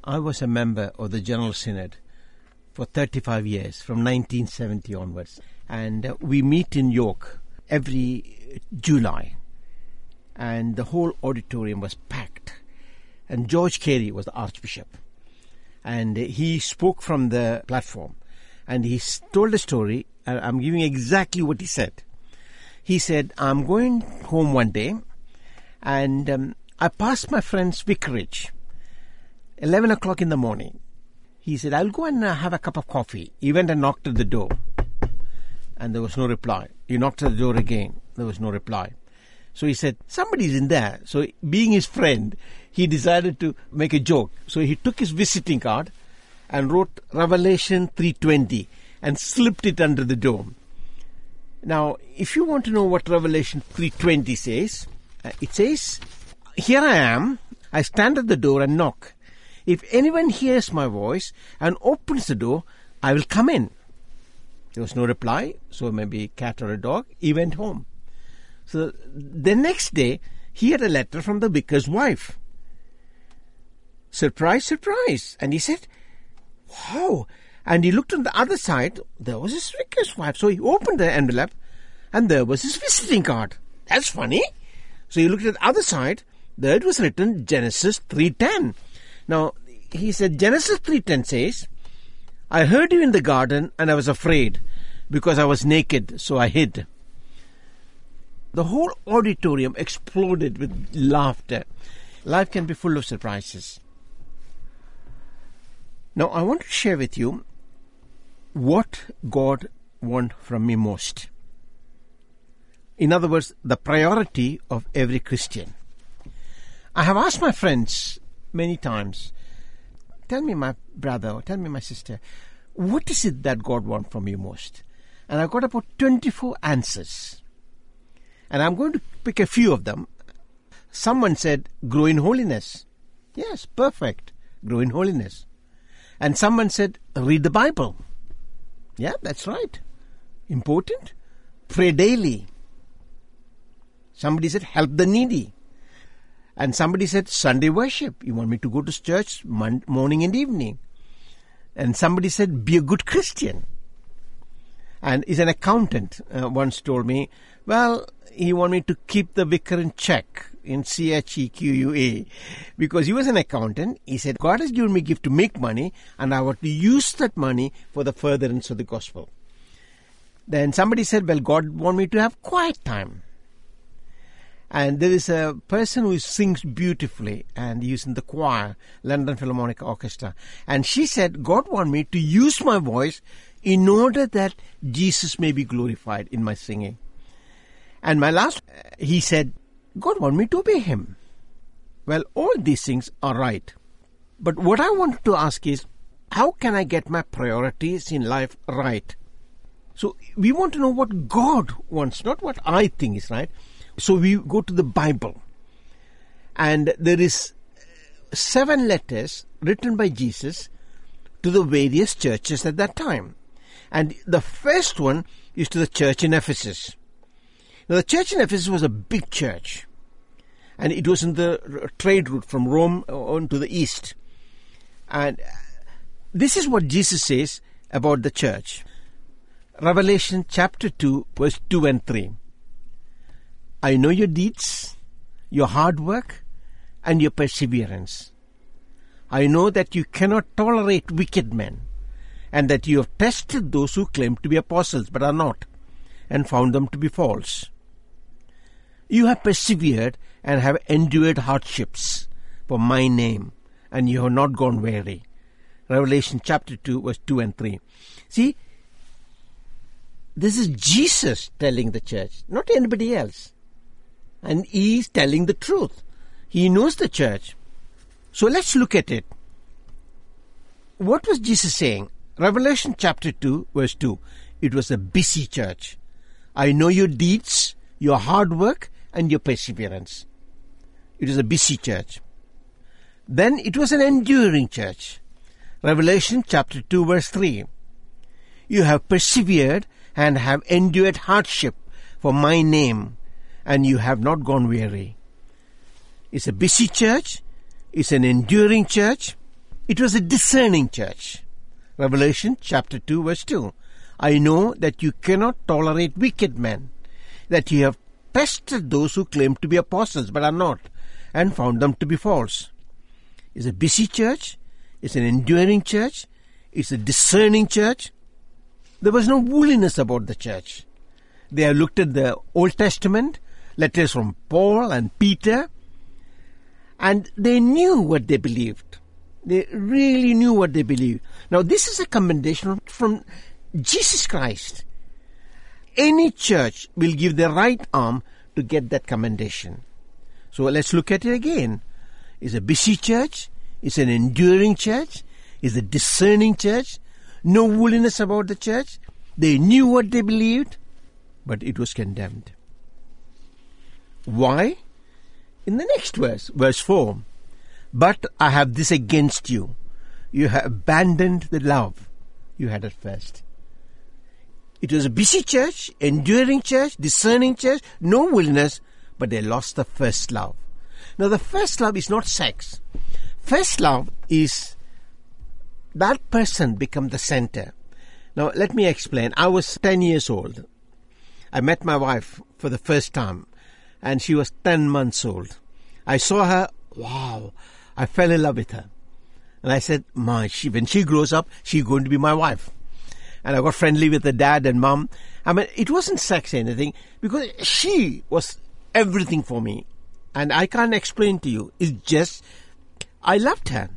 I was a member of the General Synod for 35 years, from 1970 onwards. And we meet in York every July. And the whole auditorium was packed. And George Carey was the Archbishop. And he spoke from the platform. And he told a story. I'm giving exactly what he said. He said, I'm going home one day. And I passed my friend's vicarage, 11 o'clock in the morning. He said, I'll go and have a cup of coffee. He went and knocked at the door. And there was no reply. He knocked at the door again. There was no reply. So he said, somebody's in there. So being his friend, he decided to make a joke. So he took his visiting card and wrote Revelation 3:20 and slipped it under the door. Now, if you want to know what Revelation 3:20 says, it says, here I am, I stand at the door and knock. If anyone hears my voice and opens the door, I will come in. There was no reply, so maybe a cat or a dog. He went home. So the next day, he had a letter from the vicar's wife. Surprise, surprise. And he said, wow. And he looked on the other side, there was his vicar's wife. So he opened the envelope, and there was his visiting card. That's funny. So he looked at the other side, there it was written Genesis 3:10. Now, he said, Genesis 3:10 says, I heard you in the garden and I was afraid because I was naked, so I hid. The whole auditorium exploded with laughter. Life can be full of surprises. Now, I want to share with you what God wants from me most. In other words, the priority of every Christian. I have asked my friends many times, tell me, my brother, or tell me, my sister, what is it that God wants from you most? And I've got about 24 answers. And I'm going to pick a few of them. Someone said, grow in holiness. Yes, perfect. Grow in holiness. And someone said, read the Bible. Yeah, that's right. Important. Pray daily. Somebody said, help the needy. And somebody said, Sunday worship. You want me to go to church morning and evening. And somebody said, be a good Christian. And is an accountant once told me, well, he wanted me to keep the vicar in check, in CHEQUA. Because he was an accountant. He said, God has given me a gift to make money, and I want to use that money for the furtherance of the gospel. Then somebody said, well, God wants me to have quiet time. And there is a person who sings beautifully, and he's in the choir, London Philharmonic Orchestra. And she said, God wants me to use my voice in order that Jesus may be glorified in my singing. And my last, he said, God wants me to obey him. Well, all these things are right. But what I wanted to ask is, how can I get my priorities in life right? So we want to know what God wants, not what I think is right. So we go to the Bible, and there is 7 letters written by Jesus to the various churches at that time. And the first one is to the church in Ephesus. Now, the church in Ephesus was a big church, and it was in the trade route from Rome on to the east. And this is what Jesus says about the church. Revelation chapter 2, verse 2 and 3. I know your deeds, your hard work, and your perseverance. I know that you cannot tolerate wicked men, and that you have tested those who claim to be apostles but are not, and found them to be false. You have persevered and have endured hardships for my name, and you have not gone weary. Revelation chapter 2, verse 2 and 3. See, this is Jesus telling the church, not anybody else. And he is telling the truth. He knows the church. So let's look at it. What was Jesus saying? Revelation chapter 2, verse 2. It was a busy church. I know your deeds, your hard work, and your perseverance. It was a busy church. Then it was an enduring church. Revelation chapter 2, verse 3. You have persevered and have endured hardship for my name, and you have not gone weary. It's a busy church. It's an enduring church. It was a discerning church. Revelation chapter 2 verse 2. I know that you cannot tolerate wicked men, that you have tested those who claim to be apostles but are not, and found them to be false. It's a busy church. It's an enduring church. It's a discerning church. There was no wooliness about the church. They have looked at the Old Testament, letters from Paul and Peter, and they knew what they believed. They really knew what they believed. Now, this is a commendation from Jesus Christ. Any church will give their right arm to get that commendation. So let's look at it again. It's a busy church. It's an enduring church. It's a discerning church. No wooliness about the church. They knew what they believed, but it was condemned. Why? In the next verse, verse 4. But I have this against you. You have abandoned the love you had at first. It was a busy church, enduring church, discerning church, no wooliness, but they lost the first love. Now the first love is not sex. First love is that person become the center. Now let me explain. I was 10 years old. I met my wife for the first time, and she was 10 months old. I saw her, wow, I fell in love with her. And I said, when she grows up, she's going to be my wife. And I got friendly with the dad and mom. I mean, it wasn't sex or anything, because she was everything for me. And I can't explain to you. It's just, I loved her.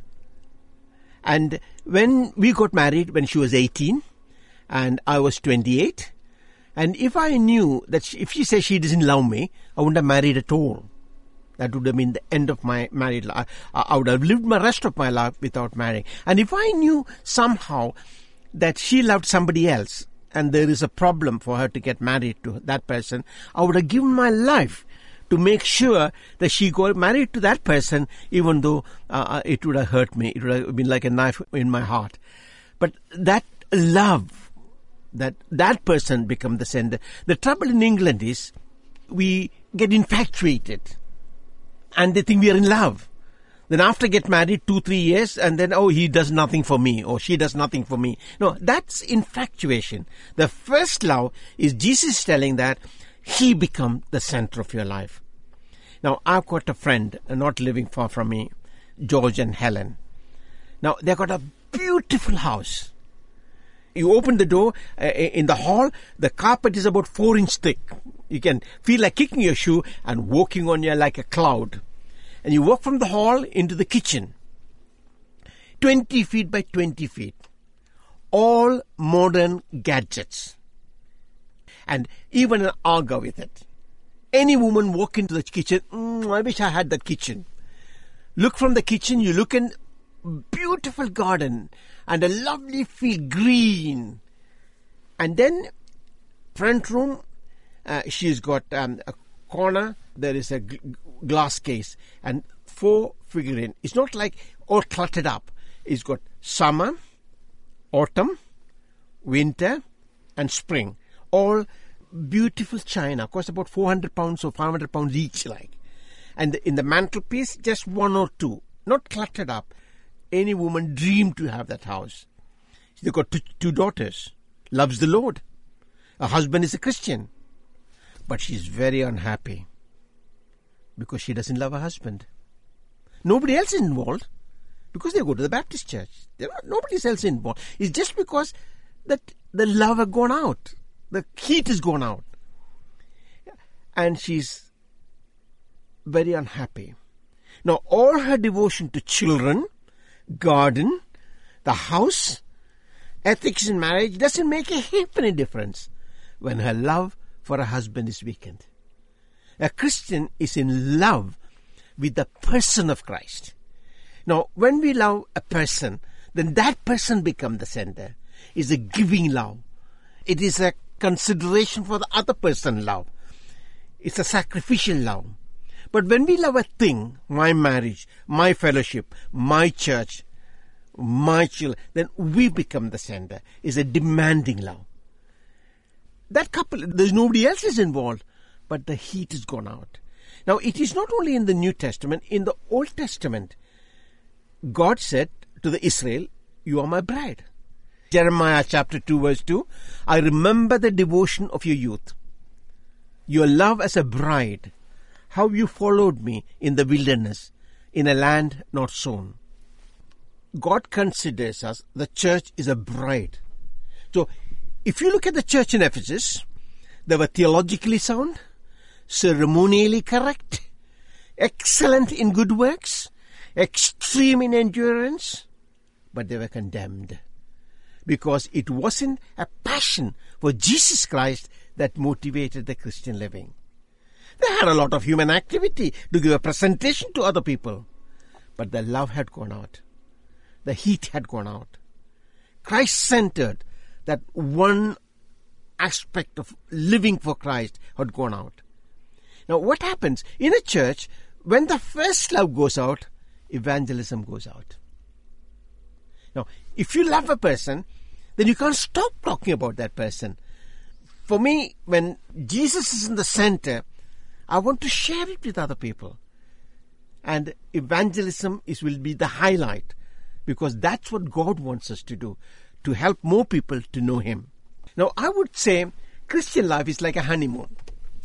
And when we got married, when she was 18, and I was 28, and if I knew that if she said she doesn't love me, I wouldn't have married at all. That would have been the end of my married life. I would have lived my rest of my life without marrying. And if I knew somehow that she loved somebody else, and there is a problem for her to get married to that person, I would have given my life to make sure that she got married to that person, even though it would have hurt me. It would have been like a knife in my heart. But that love, that person become the sender. The trouble in England is we get infatuated and they think we are in love. Then after get married 2-3 years, and then, oh, he does nothing for me, or she does nothing for me. No, that's infatuation. The first love is Jesus telling that he become the center of your life. Now, I've got a friend not living far from me, George and Helen. Now, they got a beautiful house. You open the door in the hall, the carpet is about 4 inches thick. You can feel like kicking your shoe and walking on you like a cloud. And you walk from the hall into the kitchen. 20 feet by 20 feet. All modern gadgets. And even an Aga with it. Any woman walk into the kitchen, I wish I had that kitchen. Look from the kitchen, you look in beautiful garden and a lovely field, green. And then front room, she's got a corner, there is a glass case and 4 figurines. It's not like all cluttered up. It's got summer, autumn, winter and spring. All beautiful china. Cost about 400 pounds or 500 pounds each like. And in the mantelpiece, just 1 or 2. Not cluttered up. Any woman dreamed to have that house. They've got 2 daughters. Loves the Lord. Her husband is a Christian. But she's very unhappy. Because she doesn't love her husband. Nobody else is involved. Because they go to the Baptist church. Nobody else is involved. It's just because that the love has gone out. The heat has gone out. And she's very unhappy. Now, all her devotion to children, garden, the house, ethics in marriage doesn't make a halfpenny difference when her love for her husband is weakened. A Christian is in love with the person of Christ. Now, when we love a person, then that person becomes the center. It's a giving love. It is a consideration for the other person's love. It's a sacrificial love. But when we love a thing, my marriage, my fellowship, my church, my children, then we become the center. It's a demanding love. That couple, there's nobody else is involved, but the heat has gone out. Now, it is not only in the New Testament, in the Old Testament, God said to the Israel, you are my bride. Jeremiah chapter 2 verse 2, I remember the devotion of your youth, your love as a bride, how you followed me in the wilderness, in a land not sown. God considers us, the church is a bride. So, if you look at the church in Ephesus, they were theologically sound, ceremonially correct, excellent in good works, extreme in endurance, but they were condemned. Because it wasn't a passion for Jesus Christ that motivated the Christian living. They had a lot of human activity to give a presentation to other people, but the love had gone out. The heat had gone out. Christ-centered, that one aspect of living for Christ had gone out. Now what happens in a church when the first love goes out, evangelism goes out. Now if you love a person, then you can't stop talking about that person. For me, when Jesus is in the center, I want to share it with other people. And evangelism will be the highlight, because that's what God wants us to do, to help more people to know Him. Now, I would say Christian life is like a honeymoon.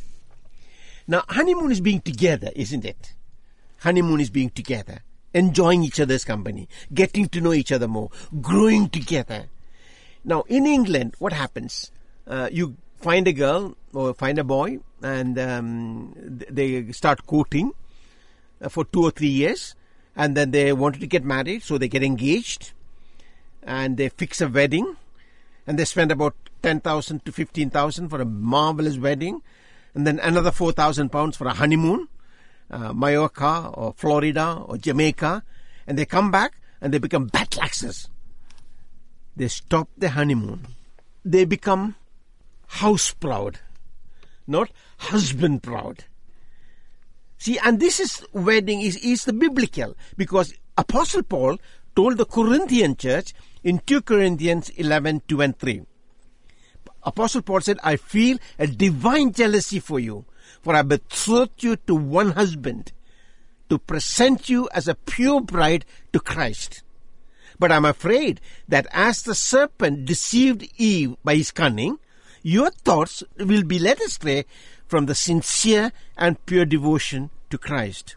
Now, honeymoon is being together, isn't it? Honeymoon is being together, enjoying each other's company, getting to know each other more, growing together. Now, in England, what happens? You find a girl or find a boy, and they start courting for 2 or 3 years, and then they wanted to get married, so they get engaged, and they fix a wedding, and they spend about 10,000 to 15,000 for a marvelous wedding, and then another 4,000 pounds for a honeymoon, Mallorca or Florida or Jamaica, and they come back and they become battlaxes. They stop the honeymoon. They become house proud, not husband proud. See, and this is wedding is the biblical, because Apostle Paul told the Corinthian church in 2 Corinthians 11, 2 and 3. Apostle Paul said, I feel a divine jealousy for you, for I betrothed you to one husband, to present you as a pure bride to Christ. But I'm afraid that as the serpent deceived Eve by his cunning, your thoughts will be led astray from the sincere and pure devotion to Christ.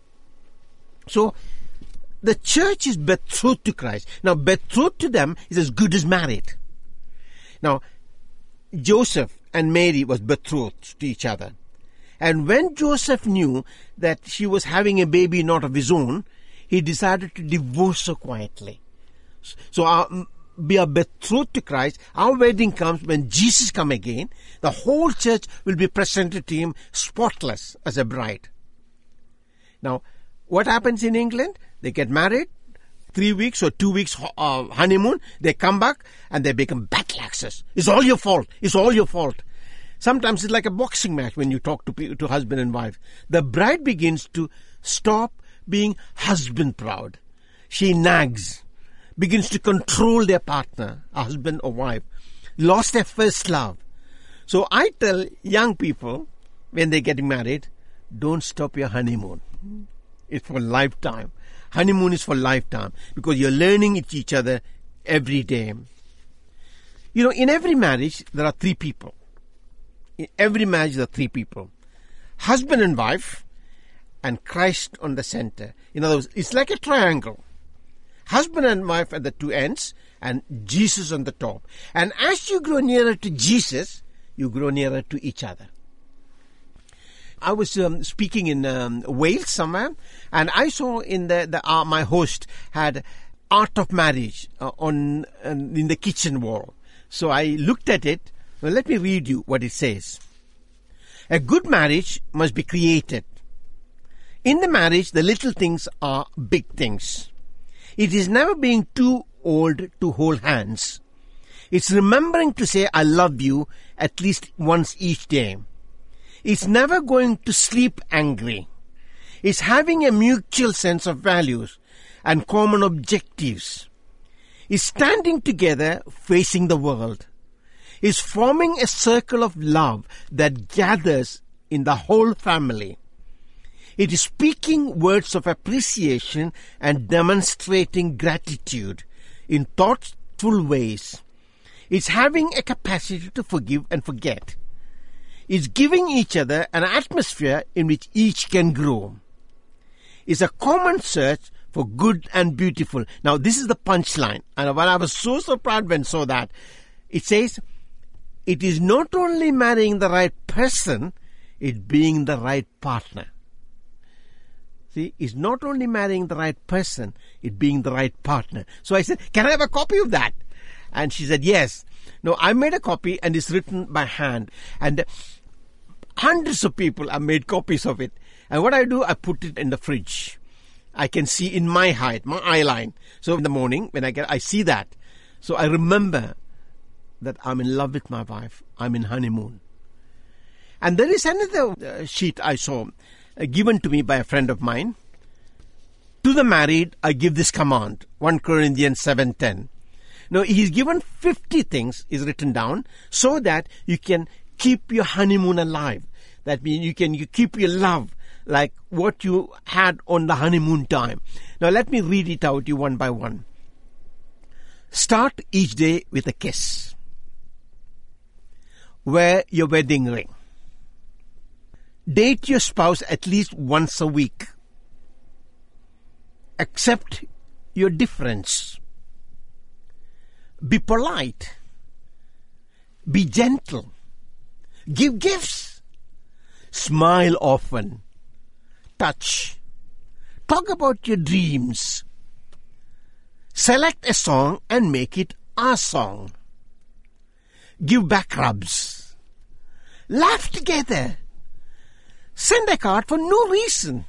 So, the church is betrothed to Christ. Now, betrothed to them is as good as married. Now, Joseph and Mary was betrothed to each other. And when Joseph knew that she was having a baby not of his own, he decided to divorce her quietly. So we are betrothed to Christ. Our wedding comes when Jesus comes again. The whole church will be presented to Him spotless as a bride. Now, what happens in England? They get married, 3 weeks or 2 weeks honeymoon. They come back and they become battlaxes. It's all your fault. It's all your fault. Sometimes it's like a boxing match when you talk to husband and wife. The bride begins to stop being husband proud. She nags, begins to control their partner, husband or wife, lost their first love. So I tell young people, when they're getting married, don't stop your honeymoon. It's for lifetime. Honeymoon is for lifetime, because you're learning each other every day. You know, in every marriage, there are 3 people. In every marriage, there are 3 people. Husband and wife, and Christ on the center. In other words, it's like a triangle. Husband and wife at the 2 ends, and Jesus on the top. And as you grow nearer to Jesus, you grow nearer to each other. I was speaking in Wales somewhere, and I saw in my host had Art of Marriage in the kitchen wall. So I looked at it. Well, let me read you what it says. A good marriage must be created. In the marriage, the little things are big things. It is never being too old to hold hands. It's remembering to say, I love you at least once each day. It's never going to sleep angry. It's having a mutual sense of values and common objectives. It's standing together facing the world. It's forming a circle of love that gathers in the whole family. It is speaking words of appreciation and demonstrating gratitude in thoughtful ways. It's having a capacity to forgive and forget. It's giving each other an atmosphere in which each can grow. It's a common search for good and beautiful. Now, this is the punchline. And when I was so proud when I saw that, it says, it is not only marrying the right person, it's being the right partner. See, it's not only marrying the right person, it's being the right partner. So I said, can I have a copy of that? And she said, yes. No, I made a copy and it's written by hand. And hundreds of people have made copies of it. And what I do, I put it in the fridge. I can see in my height, my eye line. So in the morning, when I see that. So I remember that I'm in love with my wife. I'm in honeymoon. And there is another sheet I saw given to me by a friend of mine. To the married, I give this command. 1 Corinthians 7:10. Now, he's given 50 things, is written down, so that you can keep your honeymoon alive. That means you keep your love like what you had on the honeymoon time. Now, let me read it out to you one by one. Start each day with a kiss. Wear your wedding ring. Date your spouse at least once a week. Accept your difference. Be polite. Be gentle. Give gifts. Smile often. Touch. Talk about your dreams. Select a song and make it our song. Give back rubs. Laugh together. Send a card for no reason.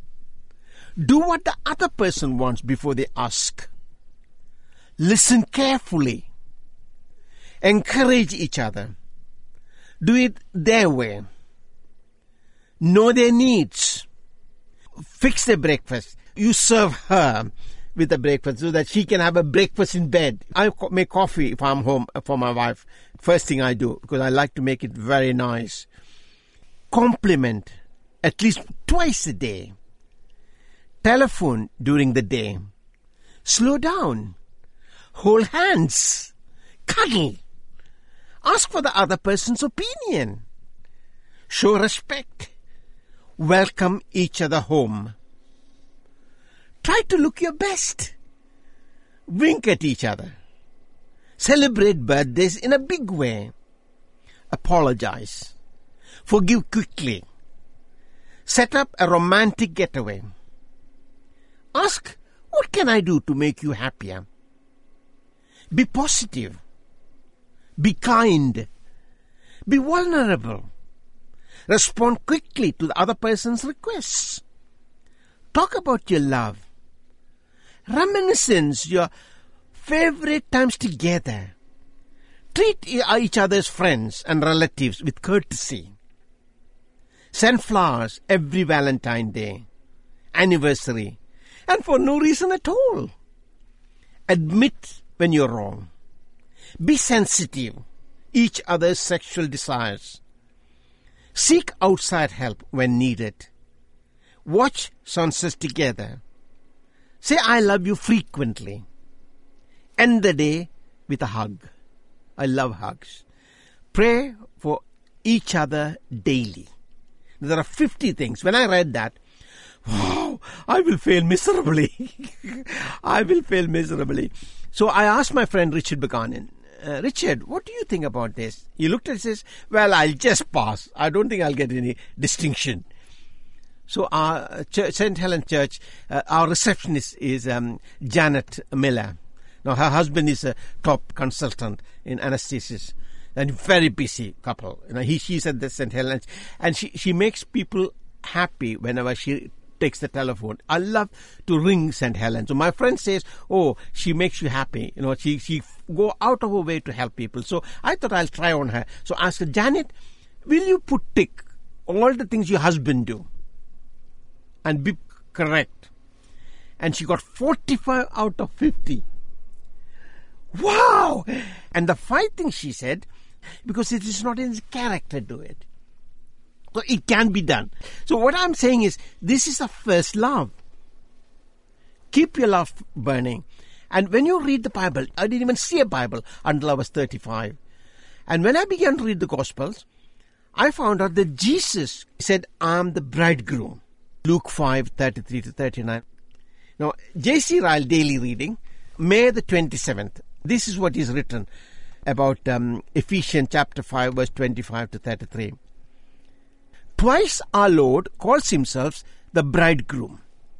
Do what the other person wants before they ask. Listen carefully. Encourage each other. Do it their way. Know their needs. Fix their breakfast. You serve her with the breakfast so that she can have a breakfast in bed. I make coffee if I'm home for my wife. First thing I do, because I like to make it very nice. Compliment at least twice a day. Telephone during the day. Slow down. Hold hands. Cuddle. Ask for the other person's opinion. Show respect. Welcome each other home. Try to look your best. Wink at each other. Celebrate birthdays in a big way. Apologize. Forgive quickly. Set up a romantic getaway. Ask, what can I do to make you happier? Be positive. Be kind. Be vulnerable. Respond quickly to the other person's requests. Talk about your love. Reminiscence your favorite times together. Treat each other's friends and relatives with courtesy. Send flowers every Valentine's Day, anniversary, and for no reason at all. Admit when you're wrong. Be sensitive, each other's sexual desires. Seek outside help when needed. Watch sunsets together. Say I love you frequently. End the day with a hug. I love hugs. Pray for each other daily. There are 50 things. When I read that, wow, I will fail miserably. I will fail miserably. So I asked my friend Richard Buchanan, Richard, what do you think about this? He looked at it and says, well, I'll just pass. I don't think I'll get any distinction. So our St. Helen Church, our receptionist is Janet Miller. Now her husband is a top consultant in anesthesis. And very busy couple. She's at the St. Helens, and she makes people happy whenever she takes the telephone. I love to ring St. Helens. So my friend says, oh, she makes you happy. She go out of her way to help people. So I thought I'll try on her. So I asked her, Janet, will you put tick all the things your husband do and be correct? And she got 45 out of 50. Wow! And the 5 things she said, because it is not in his character to do it. So it can be done. So what I'm saying is, this is the first love. Keep your love burning. And when you read the Bible, I didn't even see a Bible until I was 35. And when I began to read the Gospels, I found out that Jesus said, I'm the bridegroom. Luke 5:33 to 39. Now, J.C. Ryle Daily Reading, May the 27th. This is what is written about Ephesians chapter 5, verse 25 to 33. Twice our Lord calls himself the bridegroom.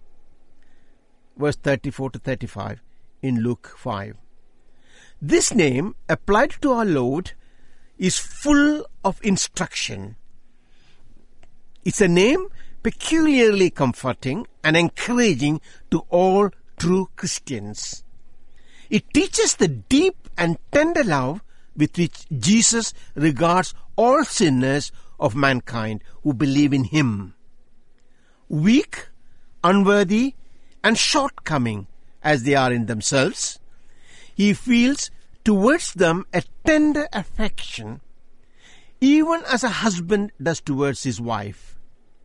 Verse 34 to 35 in Luke 5. This name applied to our Lord is full of instruction. It's a name peculiarly comforting and encouraging to all true Christians. It teaches the deep and tender love with which Jesus regards all sinners of mankind who believe in him. Weak, unworthy, and shortcoming as they are in themselves, he feels towards them a tender affection, even as a husband does towards his wife.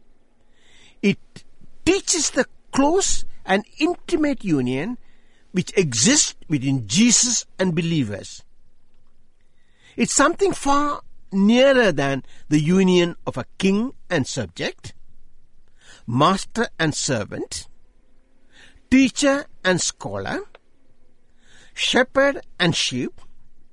It teaches the close and intimate union which exists between Jesus and believers. It's something far nearer than the union of a king and subject, master and servant, teacher and scholar, shepherd and sheep.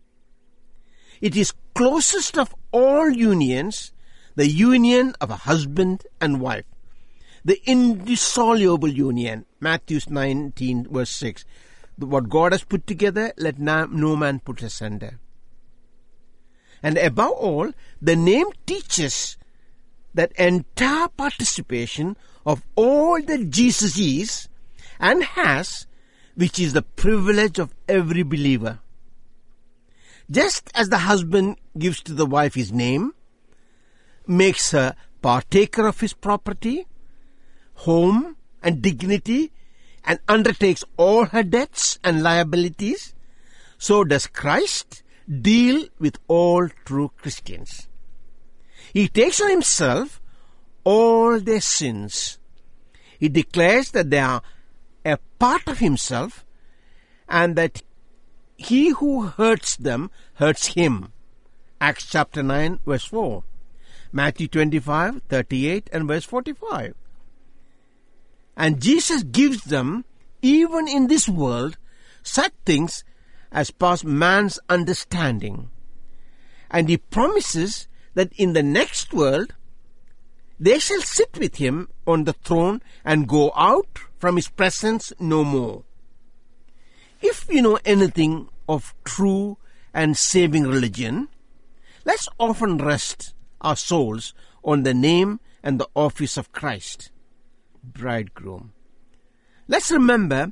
It is closest of all unions, the union of a husband and wife, the indissoluble union. Matthew 19 verse 6. What God has put together, let no man put asunder. And above all, the name teaches that entire participation of all that Jesus is and has, which is the privilege of every believer. Just as the husband gives to the wife his name, makes her partaker of his property, home, and dignity, and undertakes all her debts and liabilities, so does Christ deal with all true Christians. He takes on himself all their sins. He declares that they are a part of himself and that he who hurts them hurts him. Acts chapter 9 verse 4. Matthew 25:38 and verse 45. And Jesus gives them, even in this world, such things as pass man's understanding. And he promises that in the next world, they shall sit with him on the throne and go out from his presence no more. If we know anything of true and saving religion, let's often rest our souls on the name and the office of Christ, bridegroom. Let's remember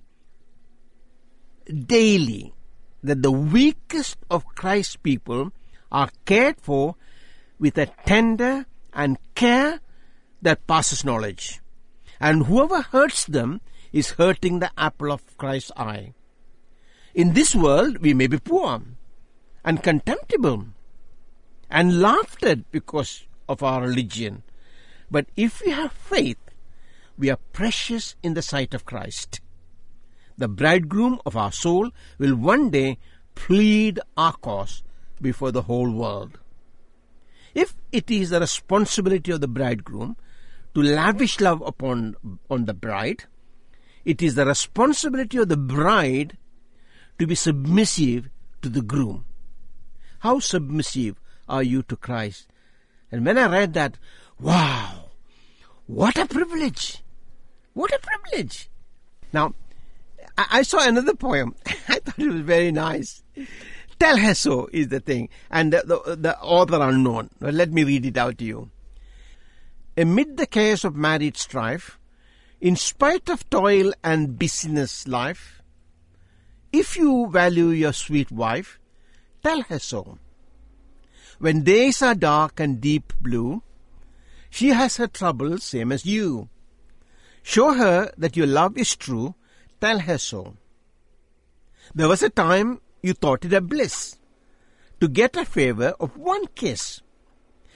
daily that the weakest of Christ's people are cared for with a tender and care that passes knowledge. And whoever hurts them is hurting the apple of Christ's eye. In this world, we may be poor and contemptible and laughed at because of our religion. But if we have faith, we are precious in the sight of Christ. The bridegroom of our soul will one day plead our cause before the whole world. If it is the responsibility of the bridegroom to lavish love on the bride, it is the responsibility of the bride to be submissive to the groom. How submissive are you to Christ? And when I read that, wow, what a privilege! What a privilege! Now, I saw another poem. I thought it was very nice. Tell her so is the thing. And the author unknown. Well, let me read it out to you. Amid the chaos of married strife, in spite of toil and business life, if you value your sweet wife, tell her so. When days are dark and deep blue, she has her troubles same as you. Show her that your love is true, tell her so. There was a time you thought it a bliss to get a favor of one kiss,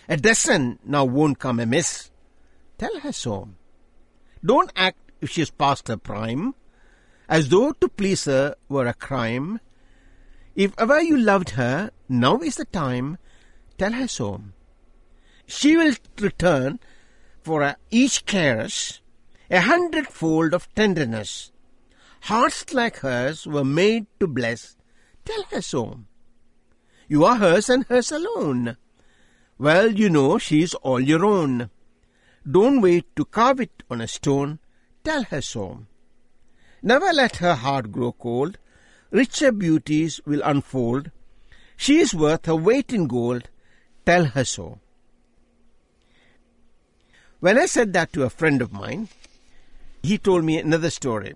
A dozen now won't come amiss. Tell her so. Don't act if she is past her prime, as though to please her were a crime. If ever you loved her, now is the time. Tell her so. She will return for each caress 100-fold of tenderness. Hearts like hers were made to bless. Tell her so. You are hers and hers alone. Well, you know she is all your own. Don't wait to carve it on a stone. Tell her so. Never let her heart grow cold. Richer beauties will unfold. She is worth her weight in gold. Tell her so. When I said that to a friend of mine, he told me another story.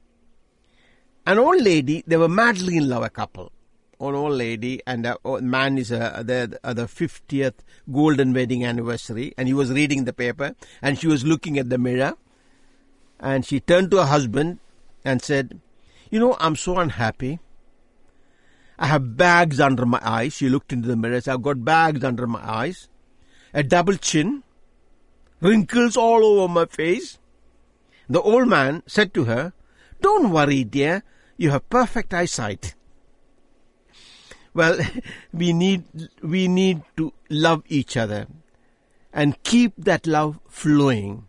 An old lady, they were madly in love, a couple. An old lady and a man is the 50th golden wedding anniversary, and he was reading the paper and she was looking at the mirror, and she turned to her husband and said, "You know, I'm so unhappy. I have bags under my eyes." She looked into the mirror and said, "I've got bags under my eyes, a double chin, wrinkles all over my face." The old man said to her, "Don't worry, dear, you have perfect eyesight." Well, we need to love each other and keep that love flowing.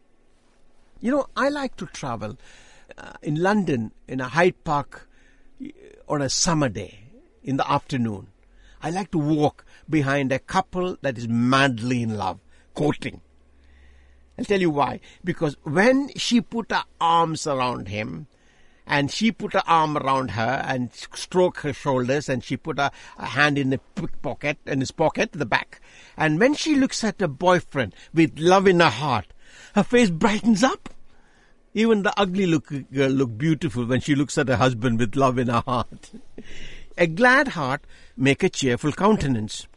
You know, I like to travel in London, in a Hyde Park on a summer day in the afternoon. I like to walk behind a couple that is madly in love, courting. I'll tell you why. Because when she put her arms around him, and she put her arm around her and stroked her shoulders, and she put her hand in his pocket, the back. And when she looks at her boyfriend with love in her heart, her face brightens up. Even the ugly girl looks beautiful when she looks at her husband with love in her heart. A glad heart makes a cheerful countenance.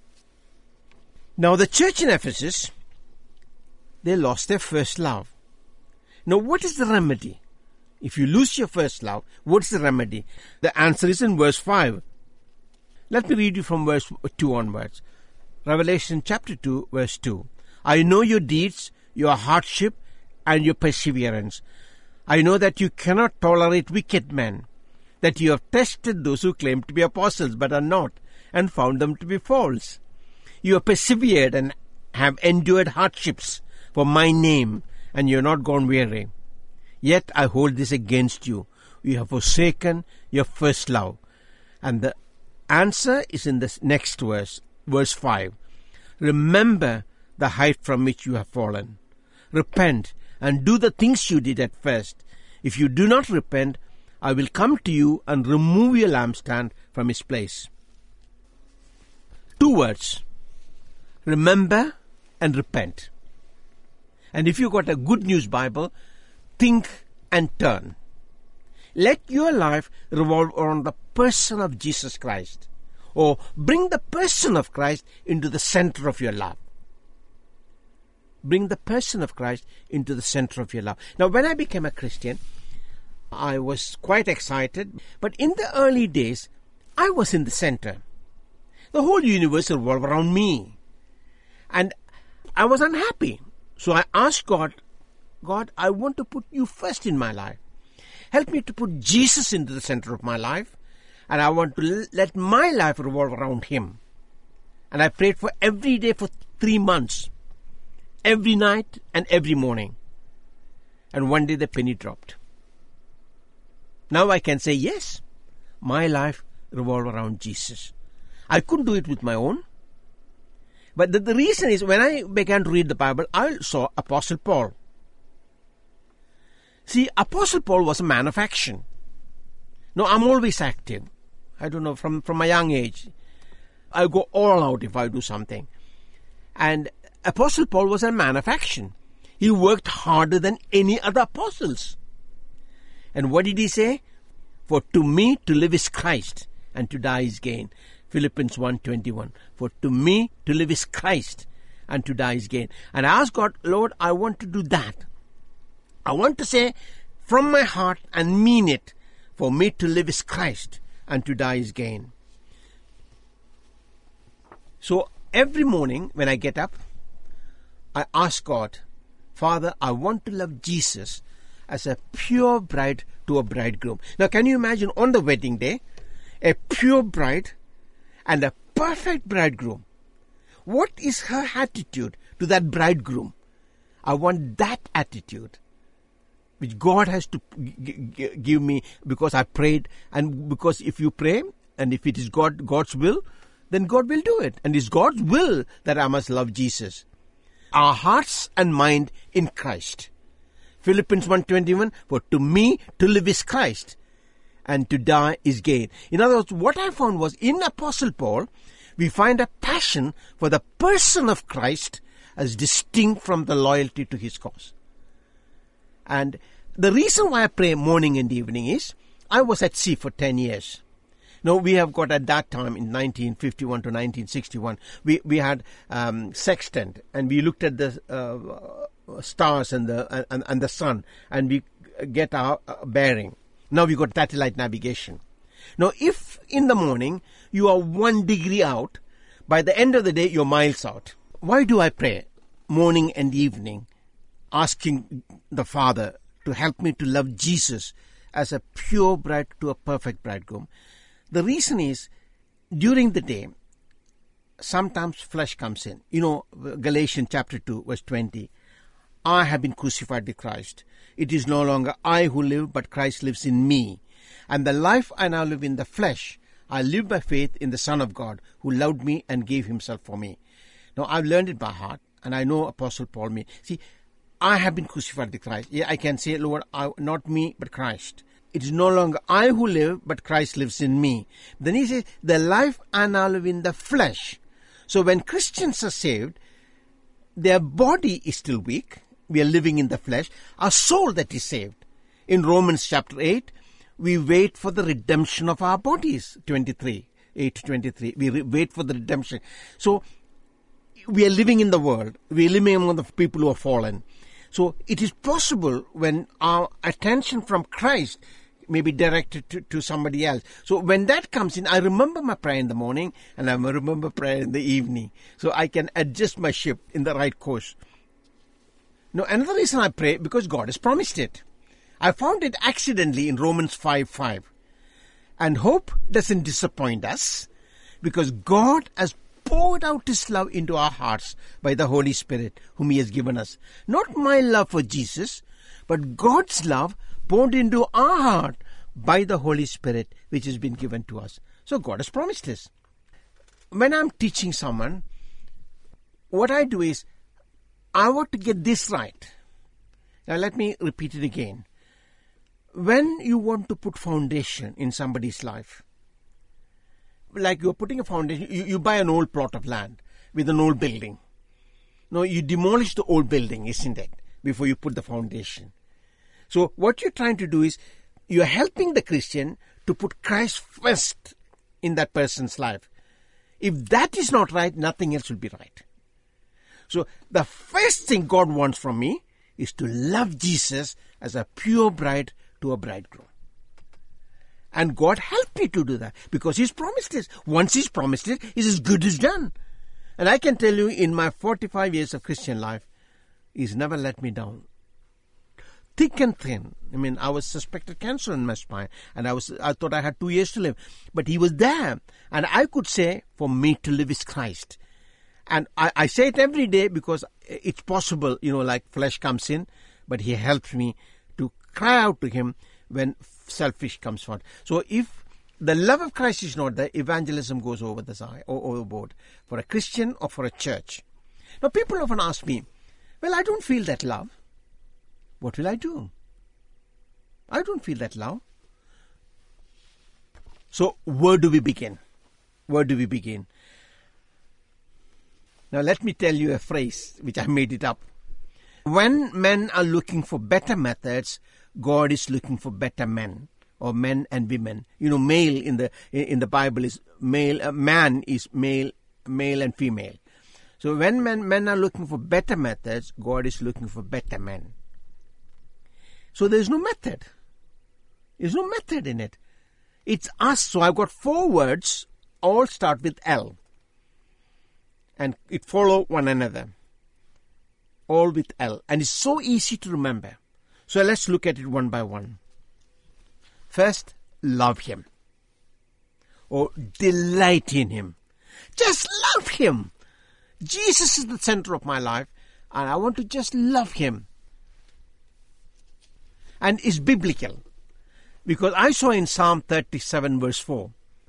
Now the church in Ephesus, they lost their first love. Now what is the remedy? If you lose your first love, what's the remedy? The answer is in verse 5. Let me read you from verse 2 onwards. Revelation chapter 2, verse 2. I know your deeds, your hardship, and your perseverance. I know that you cannot tolerate wicked men, that you have tested those who claim to be apostles but are not, and found them to be false. You have persevered and have endured hardships for my name, and you have not gone weary. Yet I hold this against you. You have forsaken your first love. And the answer is in the next verse, verse 5. Remember the height from which you have fallen. Repent and do the things you did at first. If you do not repent, I will come to you and remove your lampstand from its place. 2 words. Remember and repent. And if you got a Good News Bible, think and turn. Let your life revolve around the person of Jesus Christ, or bring the person of Christ into the center of your love. Bring the person of Christ into the center of your love. Now, when I became a Christian, I was quite excited, but in the early days, I was in the center. The whole universe revolved around me, and I was unhappy. So I asked God, I want to put you first in my life. Help me to put Jesus into the center of my life, and I want to let my life revolve around him. And I prayed for every day for 3 months, every night and every morning. And one day the penny dropped. Now I can say, yes, my life revolved around Jesus. I couldn't do it with my own. But the reason is, when I began to read the Bible, I saw Apostle Paul. See, Apostle Paul was a man of action. No, I'm always active. I don't know, from a young age. I go all out if I do something. And Apostle Paul was a man of action. He worked harder than any other apostles. And what did he say? For to me to live is Christ, and to die is gain. Philippians 1:21. For to me to live is Christ, and to die is gain. And I asked God, Lord, I want to do that. I want to say from my heart and mean it. For me to live is Christ, and to die is gain. So every morning when I get up, I ask God, Father, I want to love Jesus as a pure bride to a bridegroom. Now, can you imagine on the wedding day, a pure bride and a perfect bridegroom? What is her attitude to that bridegroom? I want that attitude, which God has to give me, because I prayed, and because if you pray, and if it is God's will, then God will do it. And it's God's will that I must love Jesus. Our hearts and mind in Christ. Philippians 1:21, for to me to live is Christ, and to die is gain. In other words, what I found was in Apostle Paul, we find a passion for the person of Christ as distinct from the loyalty to his cause. And the reason why I pray morning and evening is, I was at sea for 10 years. Now, we have got at that time, in 1951 to 1961, we had sextant, and we looked at the stars and the sun, and we get our bearing. Now we got satellite navigation. Now, if in the morning you are 1 degree out, by the end of the day you're miles out. Why do I pray morning and evening, asking the Father to help me to love Jesus as a pure bride to a perfect bridegroom? The reason is, during the day, sometimes flesh comes in. You know, Galatians chapter 2, verse 20. I have been crucified with Christ. It is no longer I who live, but Christ lives in me. And the life I now live in the flesh, I live by faith in the Son of God, who loved me and gave himself for me. Now, I've learned it by heart, and I know Apostle Paul me. See, I have been crucified with Christ. Yeah, I can say, Lord, not me, but Christ. It is no longer I who live, but Christ lives in me. Then he says, the life I now live in the flesh. So when Christians are saved, their body is still weak. We are living in the flesh. Our soul that is saved. In Romans chapter 8, we wait for the redemption of our bodies. 23, 8 to 23. We wait for the redemption. So we are living in the world. We are living among the people who are fallen. So it is possible when our attention from Christ may be directed to somebody else. So when that comes in, I remember my prayer in the morning and I remember prayer in the evening. So I can adjust my ship in the right course. Now, another reason I pray, because God has promised it. I found it accidentally in Romans 5:5. And hope doesn't disappoint us, because God has poured out his love into our hearts by the Holy Spirit, whom he has given us. Not my love for Jesus, but God's love poured into our heart by the Holy Spirit, which has been given to us. So God has promised this. When I'm teaching someone, what I do is, I want to get this right. Now let me repeat it again. When you want to put foundation in somebody's life, like you're putting a foundation, you buy an old plot of land with an old building. No, you demolish the old building, isn't it, before you put the foundation. So what you're trying to do is, you're helping the Christian to put Christ first in that person's life. If that is not right, nothing else will be right. So the first thing God wants from me is to love Jesus as a pure bride to a bridegroom. And God helped me to do that, because he's promised it. Once he's promised it, it's as good as done. And I can tell you, in my 45 years of Christian life, he's never let me down. Thick and thin. I mean, I was suspected cancer in my spine, and I thought I had 2 years to live. But he was there. And I could say, for me to live is Christ. And I say it every day, because it's possible, like flesh comes in, but he helps me to cry out to him when selfish comes forward. So if the love of Christ is not there, evangelism goes over the side or overboard, for a Christian or for a church. Now, people often ask me, well, I don't feel that love. What will I do? I don't feel that love. So where do we begin? Where do we begin? Now let me tell you a phrase which I made it up. When men are looking for better methods, God is looking for better men, or men and women. Male in the Bible is male. Man is male and female. So when men are looking for better methods, God is looking for better men. So there is no method. There's no method in it. It's us. So I've got 4 words, all start with L. and it follow one another. All with L. And it's so easy to remember. So let's look at it one by one. First, love him. Or delight in him. Just love him. Jesus is the center of my life, and I want to just love him. And it's biblical. Because I saw in Psalm 37 verse 4,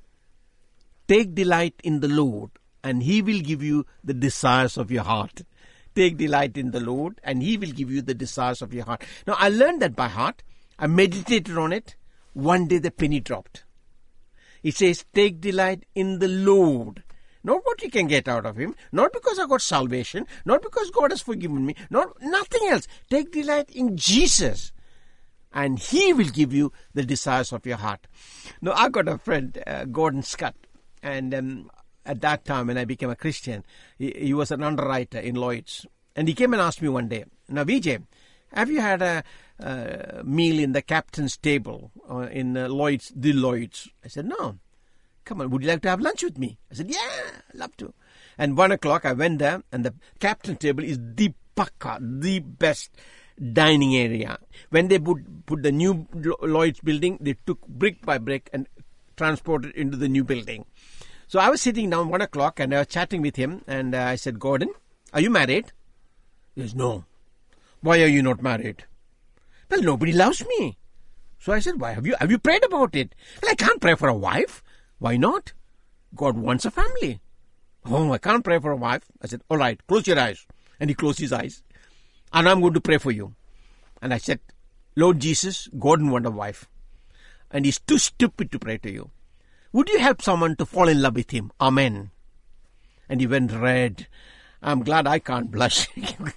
take delight in the Lord, and he will give you the desires of your heart. Take delight in the Lord, and he will give you the desires of your heart. Now, I learned that by heart. I meditated on it. One day the penny dropped. It says, take delight in the Lord. Not what you can get out of him. Not because I got salvation. Not because God has forgiven me. Nothing else. Take delight in Jesus. And he will give you the desires of your heart. Now, I got a friend, Gordon Scott. And at that time, when I became a Christian, he was an underwriter in Lloyd's. And he came and asked me one day, now, Vijay, have you had a meal in the captain's table in Lloyd's, the Lloyd's? I said, no. Come on, would you like to have lunch with me? I said, yeah, I'd love to. And 1 o'clock, I went there, and the captain's table is the pakka, the best dining area. When they put the new Lloyd's building, they took brick by brick and transported into the new building. So I was sitting down 1 o'clock, and I was chatting with him, and I said, Gordon, are you married? He says, no. Why are you not married? Well, nobody loves me. So I said, why have you prayed about it? Well, I can't pray for a wife. Why not? God wants a family. Oh, I can't pray for a wife. I said, all right, close your eyes. And he closed his eyes. And I'm going to pray for you. And I said, Lord Jesus, Gordon wants a wife. And he's too stupid to pray to you. Would you help someone to fall in love with him? Amen. And he went red. I'm glad I can't blush.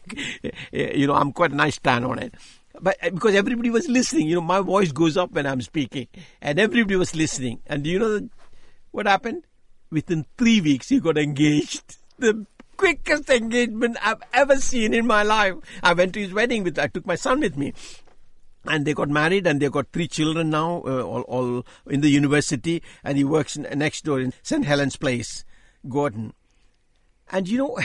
I'm quite a nice tan on it. But because everybody was listening, my voice goes up when I'm speaking. And everybody was listening. And do you know what happened? Within 3 weeks, he got engaged. The quickest engagement I've ever seen in my life. I went to his wedding. I took my son with me. And they got married, and they got 3 children now, all in the university. And he works next door in St. Helens Place, Gordon. And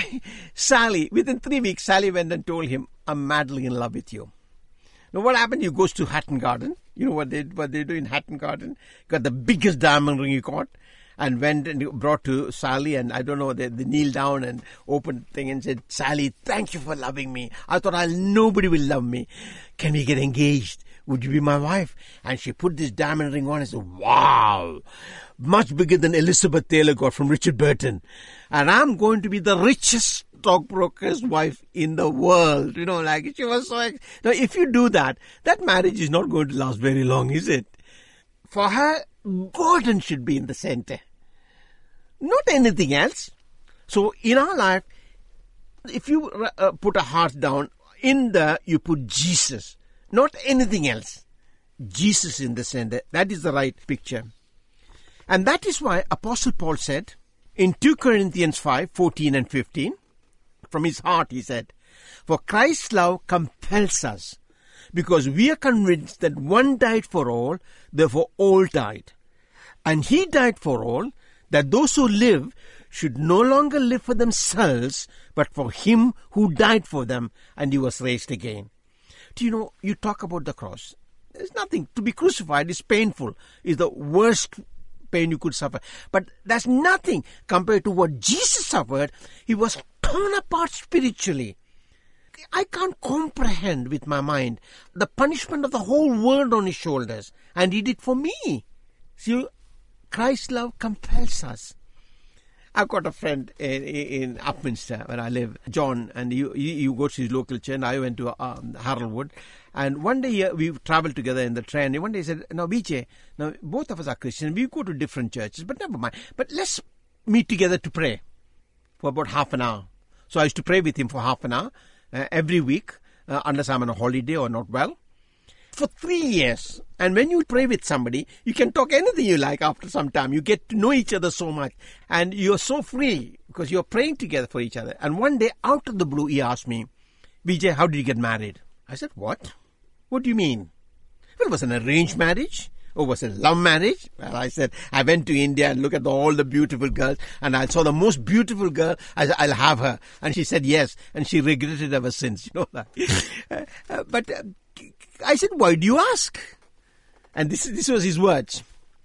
Sally, within 3 weeks, Sally went and told him, I'm madly in love with you. Now, what happened? He goes to Hatton Garden. You know what they do in Hatton Garden? Got the biggest diamond ring he got, and went and brought to Sally, and I don't know, they kneeled down and opened the thing and said, Sally, thank you for loving me. I thought nobody will love me. Can we get engaged? Would you be my wife? And she put this diamond ring on and said, wow, much bigger than Elizabeth Taylor got from Richard Burton. And I'm going to be the richest stockbroker's wife in the world. She was so... Now, if you do that, that marriage is not going to last very long, is it? For her, Gordon should be in the center. Not anything else. So, in our life, if you put a heart down, in there you put Jesus. Not anything else. Jesus in the center. That is the right picture. And that is why Apostle Paul said in 2 Corinthians 5, 14 and 15, from his heart he said, for Christ's love compels us, because we are convinced that one died for all, therefore all died. And he died for all, that those who live should no longer live for themselves, but for him who died for them, and he was raised again. Do you know, you talk about the cross. There's nothing. To be crucified is painful. It's the worst pain you could suffer. But that's nothing compared to what Jesus suffered. He was torn apart spiritually. I can't comprehend with my mind the punishment of the whole world on his shoulders. And he did for me. See, Christ's love compels us. I've got a friend in Upminster where I live, John, and he goes to his local church, and I went to Harrelwood. And one day we traveled together in the train. One day he said, now Vijay, now both of us are Christians. We go to different churches, but never mind. But let's meet together to pray for about half an hour. So I used to pray with him for half an hour every week, unless I'm on a holiday or not well. For 3 years. And when you pray with somebody, you can talk anything you like after some time. You get to know each other so much. And you're so free because you're praying together for each other. And one day, out of the blue, he asked me, Vijay, how did you get married? I said, what? What do you mean? Well, it was an arranged marriage. Oh, was it love marriage? Well, I said, I went to India and looked at all the beautiful girls, and I saw the most beautiful girl. I said, I'll have her. And she said yes, and she regretted ever since, But I said, why do you ask? And this was his words.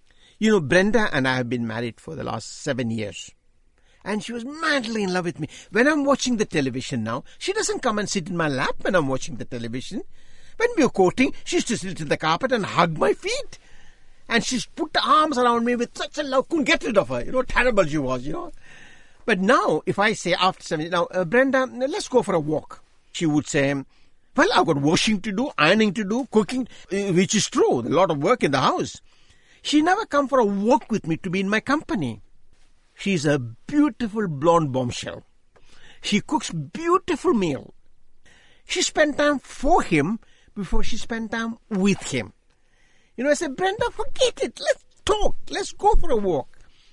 Brenda and I have been married for the last 7 years. And she was madly in love with me. When I'm watching the television now, she doesn't come and sit in my lap when I'm watching the television. When we were courting, she used to sit on the carpet and hug my feet. And she's put her arms around me with such a love. Couldn't get rid of her. Terrible she was, But now, if I say after 7 years, Brenda, let's go for a walk. She would say, well, I've got washing to do, ironing to do, cooking, which is true. A lot of work in the house. She never come for a walk with me to be in my company. She's a beautiful blonde bombshell. She cooks beautiful meal. She spent time for him before she spent time with him. I said, Brenda, forget it. Let's talk. Let's go for a walk.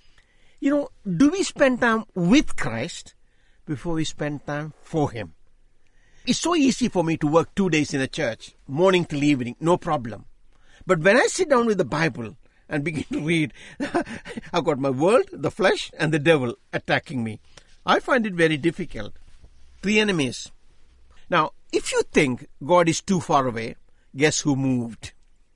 Do we spend time with Christ before we spend time for him? It's so easy for me to work 2 days in a church, morning till evening, no problem. But when I sit down with the Bible and begin to read, I've got my world, the flesh, and the devil attacking me. I find it very difficult. 3 enemies. Now, if you think God is too far away, guess who moved?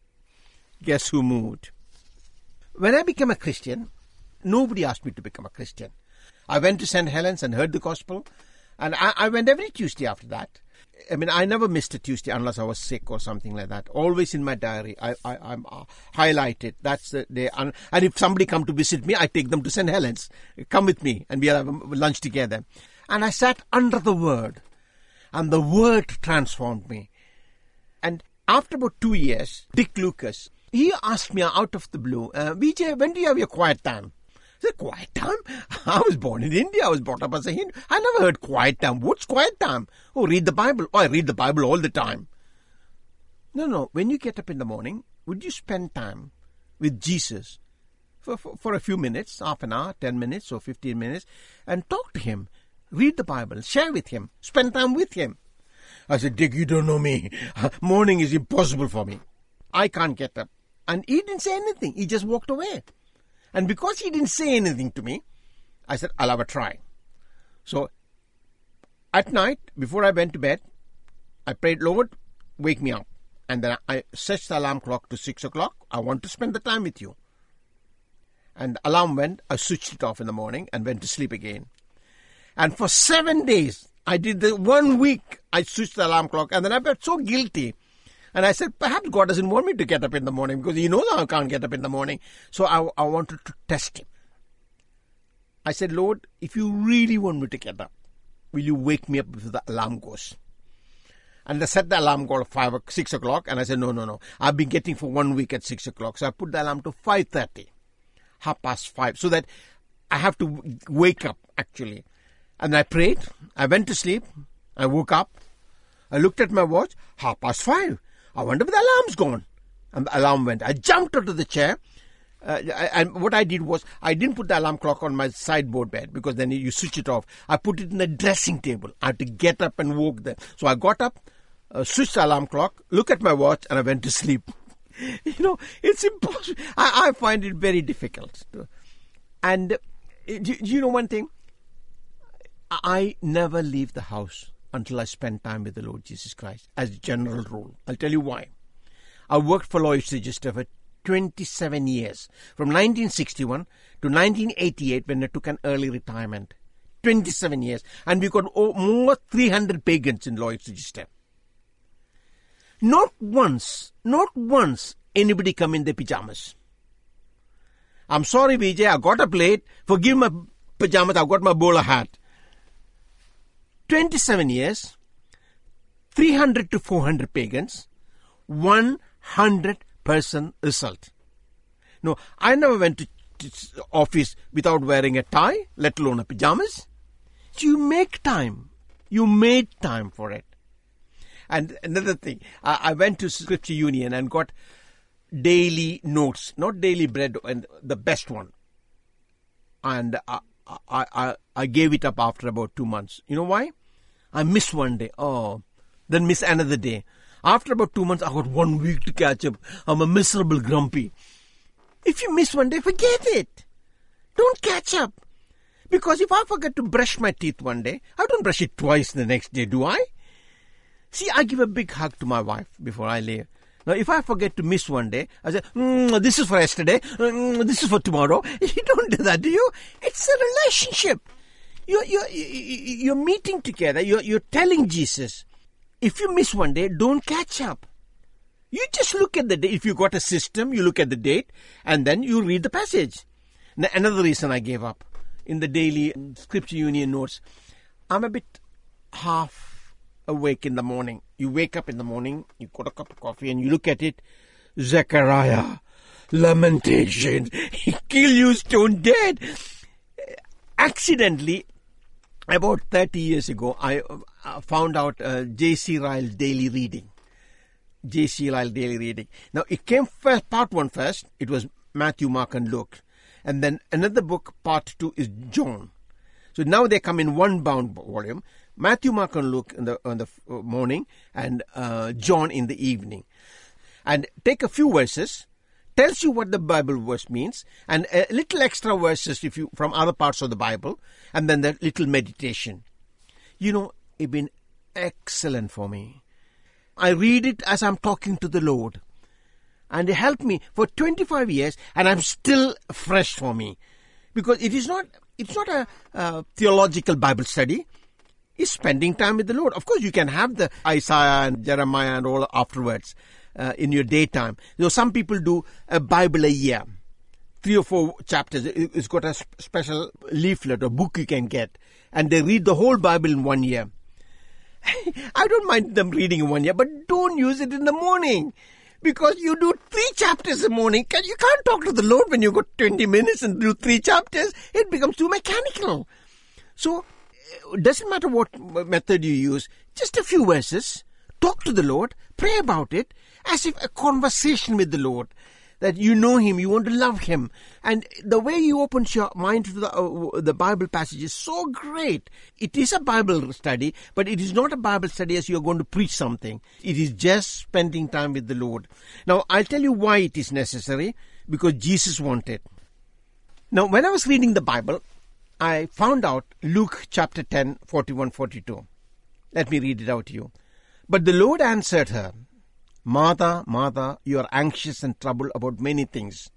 Guess who moved? When I became a Christian, nobody asked me to become a Christian. I went to St. Helens and heard the gospel, and I went every Tuesday after that. I never missed a Tuesday unless I was sick or something like that. Always in my diary, I'm highlighted. That's the day. And if somebody come to visit me, I take them to St. Helens. Come with me, and we have lunch together. And I sat under the Word, and the Word transformed me. And after about 2 years, Dick Lucas, he asked me out of the blue, Vijay, when do you have your quiet time? I said, quiet time? I was born in India. I was brought up as a Hindu. I never heard quiet time. What's quiet time? Oh, read the Bible. Oh, I read the Bible all the time. No. When you get up in the morning, would you spend time with Jesus for a few minutes, half an hour, 10 minutes or 15 minutes, and talk to him? Read the Bible. Share with him. Spend time with him. I said, Dick, you don't know me. Morning is impossible for me. I can't get up. And he didn't say anything. He just walked away. And because he didn't say anything to me, I said, I'll have a try. So, at night, before I went to bed, I prayed, Lord, wake me up. And then I set the alarm clock to 6 o'clock. I want to spend the time with you. And the alarm went. I switched it off in the morning and went to sleep again. And for 7 days, I did the 1 week, I switched the alarm clock. And then I felt so guilty. And I said, perhaps God doesn't want me to get up in the morning because he knows I can't get up in the morning. So I wanted to test him. I said, Lord, if you really want me to get up, will you wake me up before the alarm goes? And they set the alarm call at 6 o'clock. And I said, no. I've been getting for 1 week at 6 o'clock. So I put the alarm to 5:30, 5:30, so that I have to wake up actually. And I prayed. I went to sleep. I woke up. I looked at my watch, 5:30. I wonder if the alarm's gone. And the alarm went. I jumped out of the chair. And what I did was, I didn't put the alarm clock on my sideboard bed because then you switch it off. I put it in the dressing table. I had to get up and walk there. So I got up, switched the alarm clock, looked at my watch, and I went to sleep. It's impossible. I find it very difficult. And you know one thing? I never leave the house until I spend time with the Lord Jesus Christ, as a general rule. I'll tell you why. I worked for Lloyd's Register for 27 years, from 1961 to 1988 when I took an early retirement. 27 years. And we got more 300 pagans in Lloyd's Register. Not once, anybody come in their pajamas. I'm sorry, Vijay, I got up late. Forgive my pajamas, I've got my bowler hat. 27 years, 300 to 400 pagans, 100% result. No, I never went to office without wearing a tie, let alone a pajamas. So you make time. You made time for it. And another thing, I went to Scripture Union and got daily notes, not daily bread, and the best one. And I gave it up after about 2 months. You know why? I missed one day. Oh, then miss another day. After about 2 months, I got 1 week to catch up. I'm a miserable grumpy. If you miss one day, forget it. Don't catch up. Because if I forget to brush my teeth one day, I don't brush it twice the next day, do I? See, I give a big hug to my wife before I leave. Now, if I forget to miss one day, I say, this is for yesterday, this is for tomorrow. You don't do that, do you? It's a relationship. You're meeting together. You're telling Jesus, if you miss one day, don't catch up. You just look at the date. If you got a system, you look at the date, and then you read the passage. Now, another reason I gave up in the daily Scripture Union notes, I'm a bit half awake in the morning. You wake up in the morning, you got a cup of coffee, and you look at it. Zechariah, Lamentation, he kill you stone dead. Accidentally, about 30 years ago, I found out J.C. Ryle Daily Reading. J.C. Ryle Daily Reading. Now, it came first, part 1 first. It was Matthew, Mark, and Luke. And then another book, part 2, is John. So now they come in one bound volume. Matthew, Mark, and Luke in the morning, and John in the evening. And take a few verses, tells you what the Bible verse means, and a little extra verses from other parts of the Bible, and then the little meditation. You know, it's been excellent for me. I read it as I'm talking to the Lord. And it helped me for 25 years, and I'm still fresh for me. Because it's not a theological Bible study. It's spending time with the Lord. Of course, you can have the Isaiah and Jeremiah and all afterwards in your daytime. You know, some people do a Bible a year, 3 or 4 chapters. It's got a special leaflet or book you can get, and they read the whole Bible in 1 year. I don't mind them reading in 1 year, but don't use it in the morning. Because you do 3 chapters in the morning. You can't talk to the Lord when you got 20 minutes and do 3 chapters. It becomes too mechanical. So, it doesn't matter what method you use. Just a few verses. Talk to the Lord. Pray about it. As if a conversation with the Lord. That you know Him. You want to love Him. And the way He opens your mind to the Bible passage is so great. It is a Bible study, but it is not a Bible study as you are going to preach something. It is just spending time with the Lord. Now, I'll tell you why it is necessary. Because Jesus wanted. Now, when I was reading the Bible, I found out Luke chapter 10, 41-42. Let me read it out to you. But the Lord answered her, Martha, Martha, you are anxious and troubled about many things.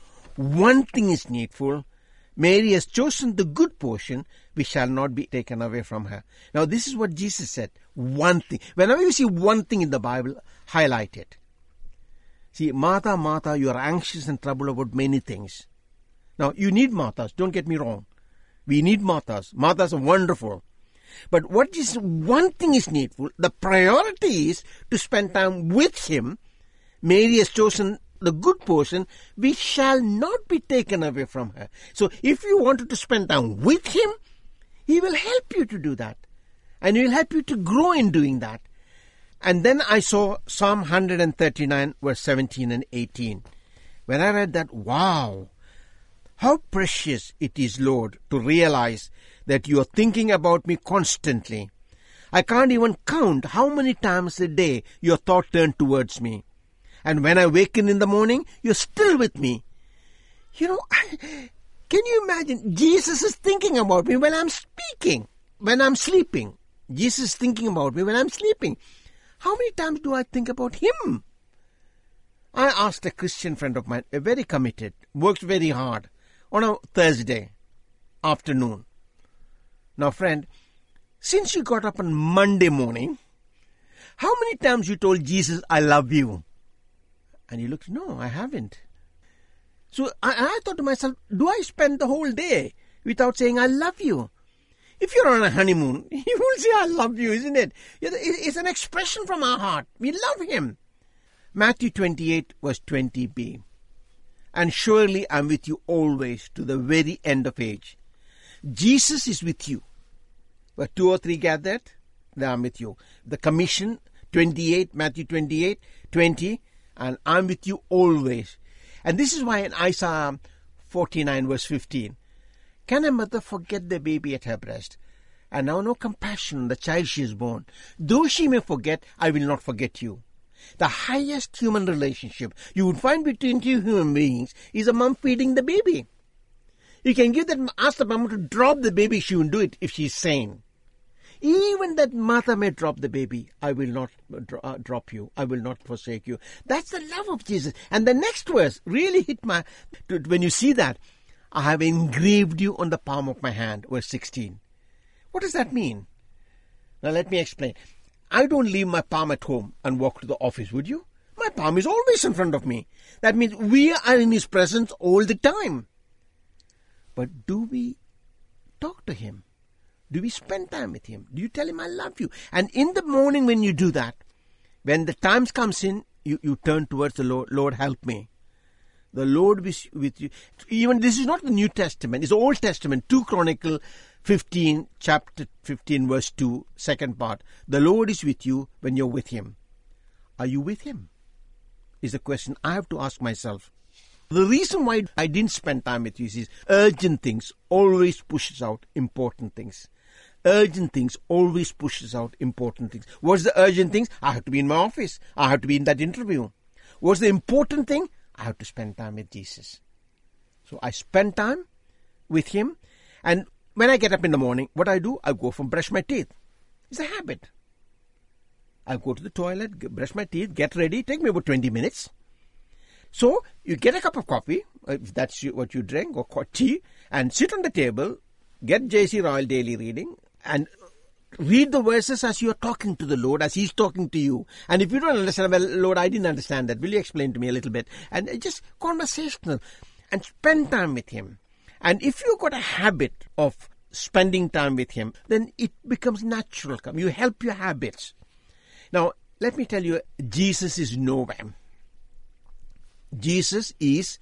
One thing is needful. Mary has chosen the good portion, which shall not be taken away from her. Now, this is what Jesus said. One thing. Whenever you see one thing in the Bible, highlight it. See, Martha, Martha, you are anxious and troubled about many things. Now, you need Marthas. Don't get me wrong. We need Marthas. Marthas are wonderful. But what is one thing is needful, the priority is to spend time with Him. Mary has chosen the good portion, which shall not be taken away from her. So if you wanted to spend time with Him, He will help you to do that. And He will help you to grow in doing that. And then I saw Psalm 139, verse 17 and 18. When I read that, wow! How precious it is, Lord, to realize that you are thinking about me constantly. I can't even count how many times a day your thought turned towards me. And when I awaken in the morning, you're still with me. You know, can you imagine? Jesus is thinking about me when I'm speaking, when I'm sleeping. Jesus is thinking about me when I'm sleeping. How many times do I think about Him? I asked a Christian friend of mine, a very committed, works very hard, on a Thursday afternoon. Now, friend, since you got up on Monday morning, how many times you told Jesus, I love you? And he looked, no, I haven't. So I thought to myself, do I spend the whole day without saying, I love you? If you're on a honeymoon, you will say, I love you, isn't it? It's an expression from our heart. We love Him. Matthew 28, verse 20b. And surely I'm with you always to the very end of age. Jesus is with you. Where 2 or 3 gathered, then I'm with you. The commission, 28, Matthew 28, 20, and I'm with you always. And this is why in Isaiah 49, verse 15, can a mother forget the baby at her breast, and have no compassion on the child she has born? Though she may forget, I will not forget you. The highest human relationship you would find between two human beings is a mom feeding the baby. You can ask the mom to drop the baby. She won't do it if she's sane. Even that mother may drop the baby. I will not drop you. I will not forsake you. That's the love of Jesus. And the next verse really hit when you see that. I have engraved you on the palm of my hand. Verse 16. What does that mean? Now let me explain. I don't leave my palm at home and walk to the office, would you? My palm is always in front of me. That means we are in His presence all the time. But do we talk to Him? Do we spend time with Him? Do you tell Him, I love you? And in the morning when you do that, when the times comes in, you turn towards the Lord. Lord, help me. The Lord is with you. Even this is not the New Testament. It's the Old Testament. 2 Chronicles 15, chapter 15, verse 2, second part. The Lord is with you when you're with Him. Are you with Him? Is the question I have to ask myself. The reason why I didn't spend time with you is urgent things always pushes out important things. Urgent things always pushes out important things. What's the urgent things? I have to be in my office. I have to be in that interview. What's the important thing? I have to spend time with Jesus. So I spend time with Him. And when I get up in the morning, what I do, I go and brush my teeth. It's a habit. I go to the toilet, brush my teeth, get ready. Take me about 20 minutes. So you get a cup of coffee, if that's what you drink, or tea, and sit on the table, get J.C. Ryle Daily Reading, and read the verses as you are talking to the Lord, as He's talking to you. And if you don't understand, well, Lord, I didn't understand that. Will you explain to me a little bit? And just conversational. And spend time with Him. And if you've got a habit of spending time with Him, then it becomes natural. You help your habits. Now, let me tell you, Jesus is nowhere. Jesus is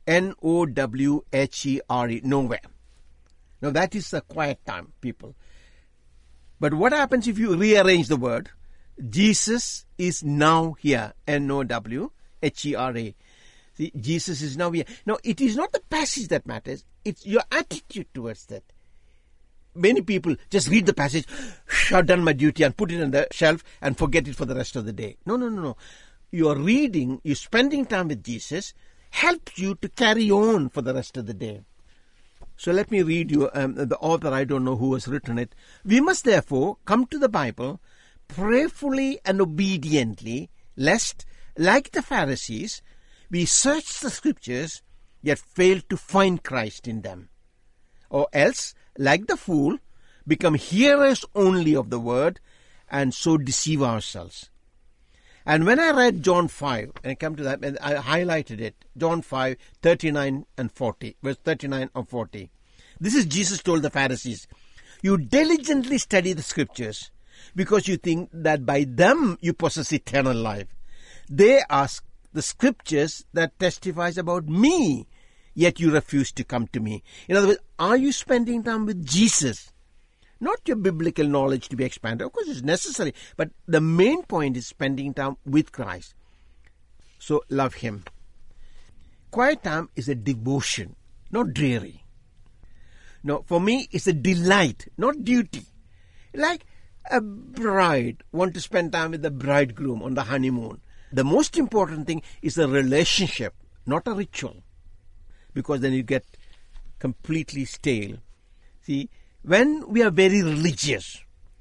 Nowhere, nowhere. Now, that is the quiet time, people. But what happens if you rearrange the word? Jesus is now here, Nowhere. See, Jesus is now here. Now, it is not the passage that matters. It's your attitude towards that. Many people just read the passage, I've done my duty, and put it on the shelf and forget it for the rest of the day. No. You're reading, you're spending time with Jesus, helps you to carry on for the rest of the day. So let me read you the author, I don't know who has written it. We must therefore come to the Bible prayerfully and obediently, lest, like the Pharisees, we search the Scriptures, yet fail to find Christ in them. Or else, like the fool, become hearers only of the word, and so deceive ourselves. And when I read John 5, and I come to that, and I highlighted it, John 5, 39 and 40, verse 39 and 40. This is Jesus told the Pharisees, you diligently study the Scriptures, because you think that by them you possess eternal life. They ask the Scriptures that testifies about me, yet you refuse to come to me. In other words, are you spending time with Jesus? Not your biblical knowledge to be expanded. Of course, it's necessary. But the main point is spending time with Christ. So, love Him. Quiet time is a devotion, not dreary. No, for me, it's a delight, not duty. Like a bride want to spend time with the bridegroom on the honeymoon. The most important thing is a relationship, not a ritual. Because then you get completely stale. See, when we are very religious,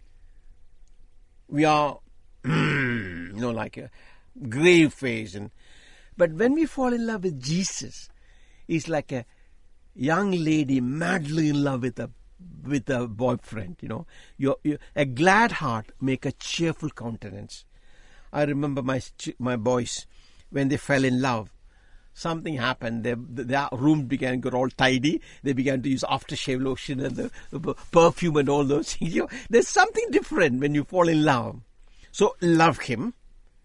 we are, like a grave face. But when we fall in love with Jesus, it's like a young lady madly in love with a boyfriend. A glad heart make a cheerful countenance. I remember my boys when they fell in love. Something happened. Their room began to get all tidy. They began to use aftershave lotion and the perfume and all those things. There's something different when you fall in love. So love Him.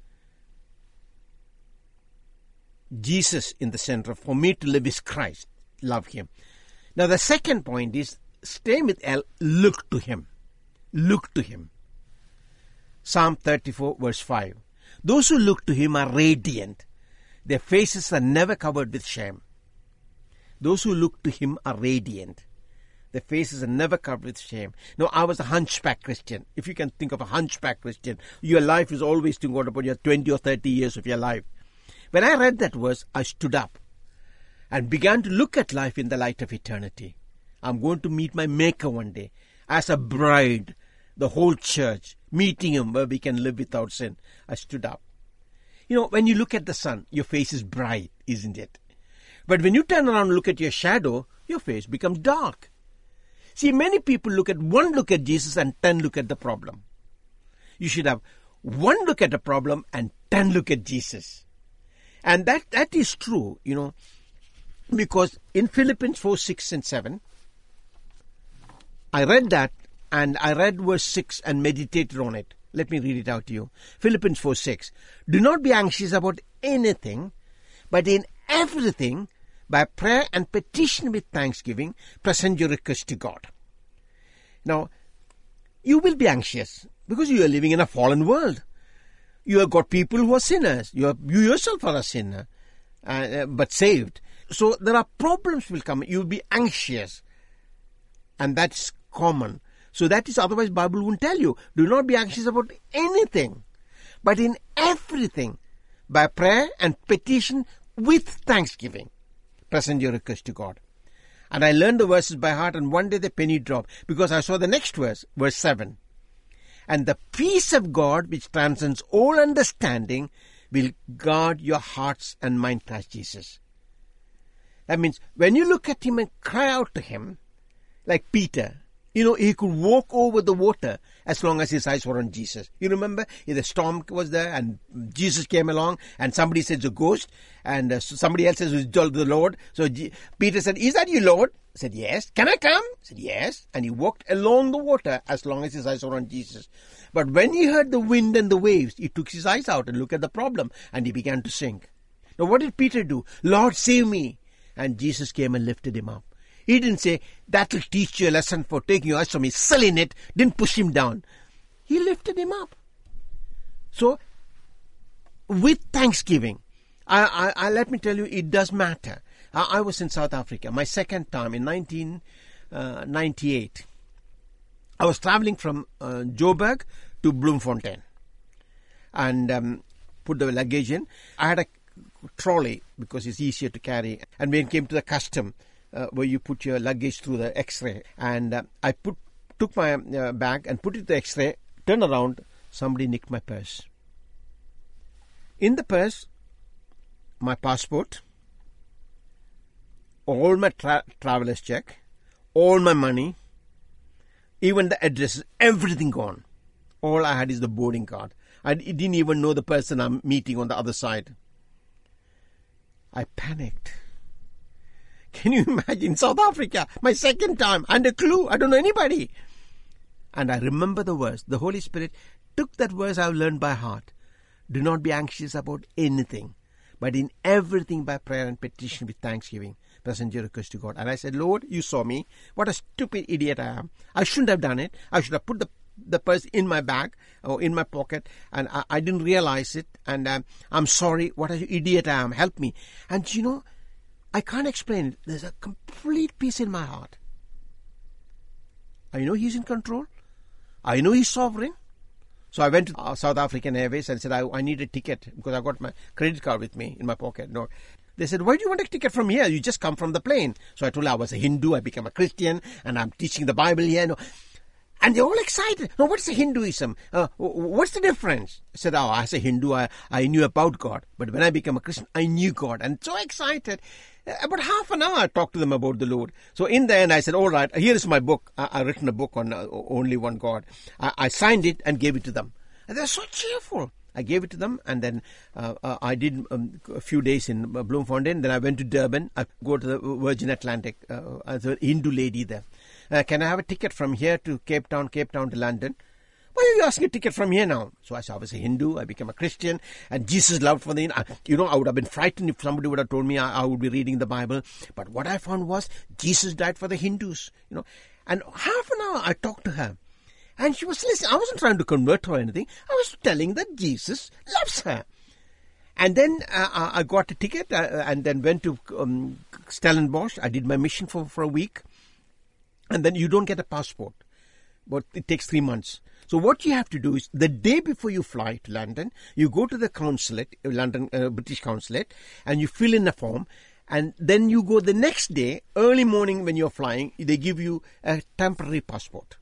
Jesus in the center. For me to live is Christ. Love Him. Now the second point is, stay with L, look to Him. Look to Him. Psalm 34 verse 5. Those who look to Him are radiant. Their faces are never covered with shame. Those who look to Him are radiant. Their faces are never covered with shame. No, I was a hunchback Christian. If you can think of a hunchback Christian, your life is always to go about your 20 or 30 years of your life. When I read that verse, I stood up and began to look at life in the light of eternity. I'm going to meet my Maker one day as a bride, the whole church, meeting Him where we can live without sin. I stood up. You know, when you look at the sun, your face is bright, isn't it? But when you turn around and look at your shadow, your face becomes dark. See, many people look at Jesus and 10 look at the problem. You should have 1 look at the problem and 10 look at Jesus. And that is true, you know, because in Philippians 4, 6 and 7, I read that and I read verse 6 and meditated on it. Let me read it out to you. Philippians 4, 6. Do not be anxious about anything, but in everything, by prayer and petition with thanksgiving, present your request to God. Now, you will be anxious because you are living in a fallen world. You have got people who are sinners. You yourself are a sinner, but saved. So there are problems will come. You will be anxious. And that's common. So that is, otherwise Bible won't tell you. Do not be anxious about anything, but in everything, by prayer and petition with thanksgiving, present your request to God. And I learned the verses by heart, and one day the penny dropped because I saw the next verse, verse 7. And the peace of God, which transcends all understanding, will guard your hearts and mind, Christ Jesus. That means when you look at Him and cry out to Him, like Peter, you know, he could walk over the water as long as his eyes were on Jesus. You remember, the storm was there and Jesus came along and somebody said it's a ghost and somebody else says it's the Lord. So Peter said, is that you, Lord? I said, yes. Can I come? I said, yes. And he walked along the water as long as his eyes were on Jesus. But when he heard the wind and the waves, he took his eyes out and looked at the problem and he began to sink. Now what did Peter do? Lord, save me. And Jesus came and lifted him up. He didn't say, that will teach you a lesson for taking your eyes from me. Selling it, didn't push him down. He lifted him up. So, with thanksgiving, I let me tell you, it does matter. I was in South Africa, my second time in 1998. I was traveling from Joburg to Bloemfontein and put the luggage in. I had a trolley because it's easier to carry. And when it came to the custom, where you put your luggage through the X-ray, and I took my bag and put it to the X-ray, turned around, somebody nicked my purse. In the purse, my passport, all my traveler's check, all my money, even the address, everything gone. All I had is the boarding card. I didn't even know the person I'm meeting on the other side. I panicked. Can you imagine? South Africa, my second time, and a clue, I don't know anybody. And I remember the verse. The Holy Spirit took that verse I've learned by heart. Do not be anxious about anything, but in everything by prayer and petition with thanksgiving, present your request to God. And I said, Lord, you saw me. What a stupid idiot I am. I shouldn't have done it. I should have put the purse in my bag or in my pocket, and I didn't realize it. And I'm sorry. What an idiot I am. Help me. And you know, I can't explain it. There's a complete peace in my heart. I know He's in control. I know He's sovereign. So I went to South African Airways and said, I need a ticket because I got my credit card with me in my pocket. No. They said, why do you want a ticket from here? You just come from the plane. So I told her I was a Hindu. I became a Christian and I'm teaching the Bible here. No. And they're all excited. No, what's the Hinduism? What's the difference? I said, as a Hindu, I knew about God. But when I became a Christian, I knew God. And so excited. About half an hour, I talked to them about the Lord. So in the end, I said, all right, here is my book. I've written a book on only one God. I signed it and gave it to them. And they're so cheerful. I gave it to them, and then I did a few days in Bloemfontein. Then I went to Durban. I go to the Virgin Atlantic as a Hindu lady there. Can I have a ticket from here to Cape Town to London? Why are you asking a ticket from here now? So I said, I was a Hindu, I became a Christian, and Jesus loved for the... I would have been frightened if somebody would have told me I would be reading the Bible. But what I found was, Jesus died for the Hindus, And half an hour I talked to her. And she was listening. I wasn't trying to convert her or anything. I was telling that Jesus loves her. And then I got a ticket and then went to Stellenbosch. I did my mission for a week. and then you don't get a passport. But it takes 3 months. So what you have to do is, the day before you fly to London, you go to the consulate, London British consulate, and you fill in a form. And then you go the next day, early morning when you're flying, they give you a temporary passport.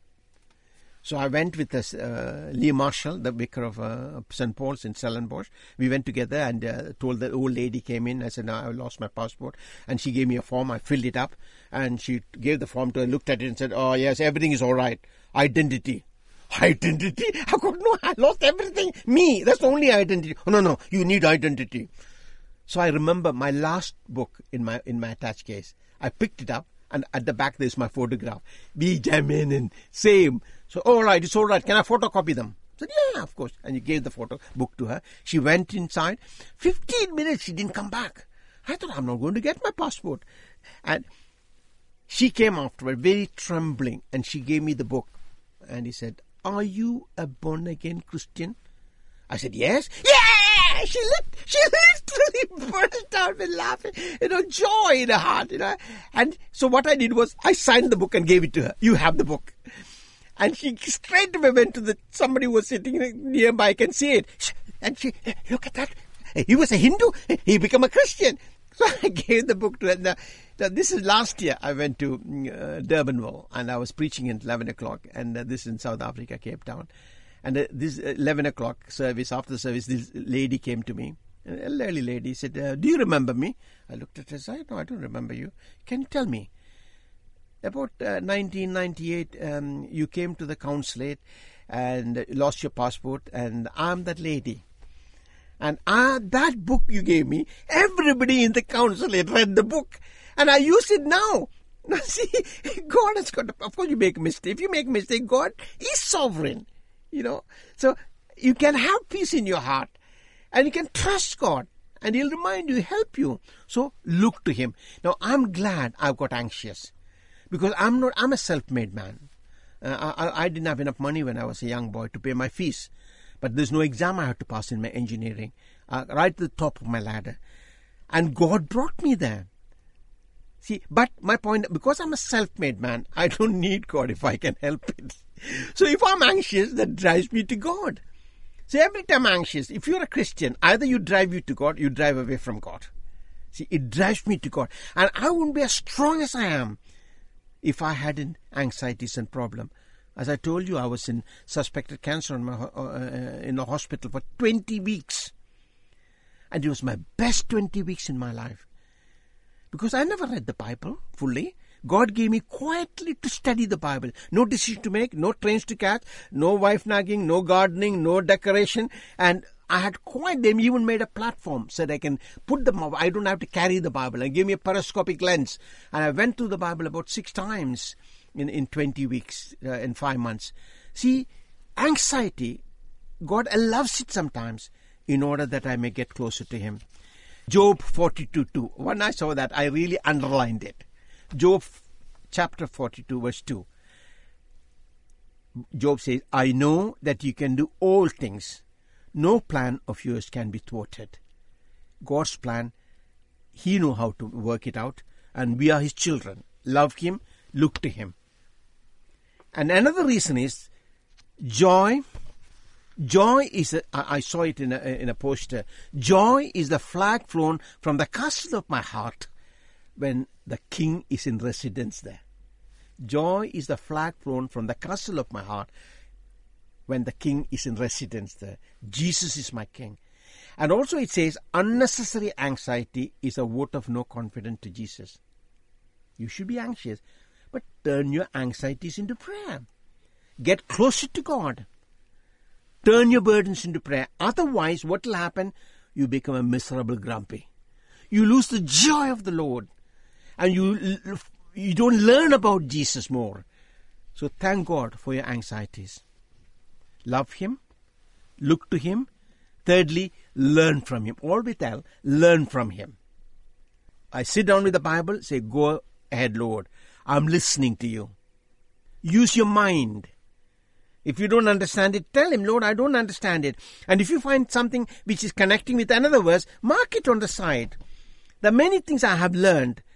So I went with Lee Marshall, the vicar of St. Paul's in Stellenbosch. We went together and told the old lady came in. I said, no, I lost my passport. And she gave me a form. I filled it up. And she gave the form to her, looked at it and said, oh, yes, everything is all right. Identity. Identity? I got no, I lost everything. Me, that's the only identity. Oh, no, you need identity. So I remember my last book in my attached case. I picked it up, and at the back there's my photograph. Benjamin, same. So, all right, it's all right. Can I photocopy them? I said, yeah, of course. And you gave the photo book to her. She went inside. 15 minutes, she didn't come back. I thought, I'm not going to get my passport. And she came afterward, very trembling, and she gave me the book. And he said, are you a born-again Christian? I said, yes. Yeah! She literally burst out with laughing, joy in her heart, And so what I did was, I signed the book and gave it to her. You have the book. And she straight away went to somebody who was sitting nearby, I can see it. And she, look at that. He was a Hindu. He became a Christian. So I gave the book to her. Now, this is last year. I went to Durbanville and I was preaching at 11 o'clock. And this is in South Africa, Cape Town. And this 11 o'clock service, after the service, this lady came to me. A elderly lady said, do you remember me? I looked at her and said, no, I don't remember you. Can you tell me? About 1998, you came to the consulate and lost your passport, and I'm that lady. And that book you gave me, everybody in the consulate read the book, and I use it now. Now see, God has got, of course you make a mistake. If you make a mistake, God is sovereign, So you can have peace in your heart, and you can trust God, and He'll remind you, help you. So look to Him. Now I'm glad I've got anxious. Because I'm a self-made man. I didn't have enough money when I was a young boy to pay my fees. But there's no exam I had to pass in my engineering. Right at the top of my ladder. And God brought me there. See, but my point, because I'm a self-made man, I don't need God if I can help it. So if I'm anxious, that drives me to God. So every time I'm anxious, if you're a Christian, either you drive you to God, you drive away from God. See, it drives me to God. And I wouldn't be as strong as I am if I had anxieties and problem. As I told you, I was in suspected cancer in a hospital for 20 weeks. And it was my best 20 weeks in my life. Because I never read the Bible fully. God gave me quietly to study the Bible. No decision to make, no trains to catch, no wife nagging, no gardening, no decoration. And I had they even made a platform so that I can put them up. I don't have to carry the Bible. And gave me a periscopic lens. And I went through the Bible about 6 times in 20 weeks, in 5 months. See, anxiety, God allows it sometimes in order that I may get closer to Him. Job 42:2. When I saw that, I really underlined it. Job chapter 42 verse 2. Job says, I know that you can do all things. No plan of yours can be thwarted. God's plan, He knows how to work it out, and we are His children. Love Him, look to Him. And another reason is joy. Joy is, I saw it in a poster. Joy is the flag flown from the castle of my heart when the King is in residence there. Joy is the flag flown from the castle of my heart when the King is in residence there. Jesus is my King. And also it says, unnecessary anxiety is a vote of no confidence to Jesus. You should be anxious, but turn your anxieties into prayer. Get closer to God. Turn your burdens into prayer. Otherwise, what will happen? You become a miserable grumpy. You lose the joy of the Lord. And you don't learn about Jesus more. So thank God for your anxieties. Love Him. Look to Him. Thirdly, learn from Him. All with L, learn from Him. I sit down with the Bible, say, go ahead, Lord. I'm listening to you. Use your mind. If you don't understand it, tell Him, Lord, I don't understand it. And if you find something which is connecting with another verse, mark it on the side. There are many things I have learned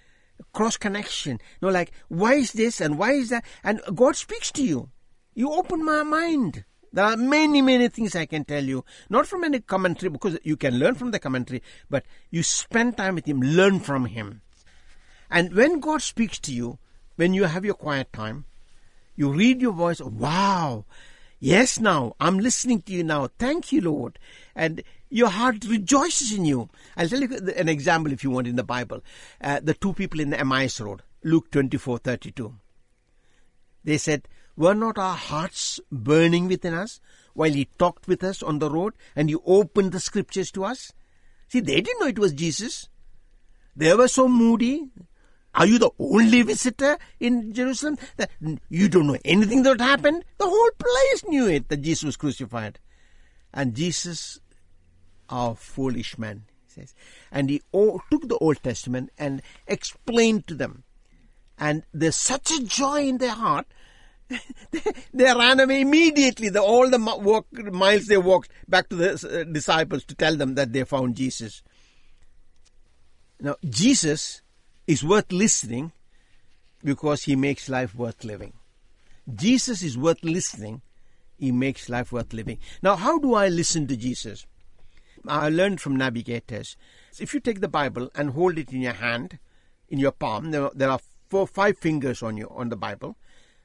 cross connection. Like, why is this and why is that? And God speaks to you. You open my mind. There are many, many things I can tell you. Not from any commentary, because you can learn from the commentary, but you spend time with Him, learn from Him. And when God speaks to you, when you have your quiet time, you read your voice, wow, yes, now, I'm listening to you now. Thank you, Lord. And your heart rejoices in you. I'll tell you an example if you want in the Bible. The two people in the Emmaus Road, Luke 24:32. They said, were not our hearts burning within us while He talked with us on the road and He opened the scriptures to us? See, they didn't know it was Jesus. They were so moody. Are you the only visitor in Jerusalem that you don't know anything that happened? The whole place knew it, that Jesus was crucified. And Jesus, our foolish man, he says, and He took the Old Testament and explained to them. And there's such a joy in their heart, they ran away immediately. All the miles they walked back to the disciples to tell them that they found Jesus. Now, Jesus is worth listening because He makes life worth living. Jesus is worth listening. He makes life worth living. Now, how do I listen to Jesus? I learned from navigators. If you take the Bible and hold it in your hand, in your palm, there are 5 fingers on the Bible.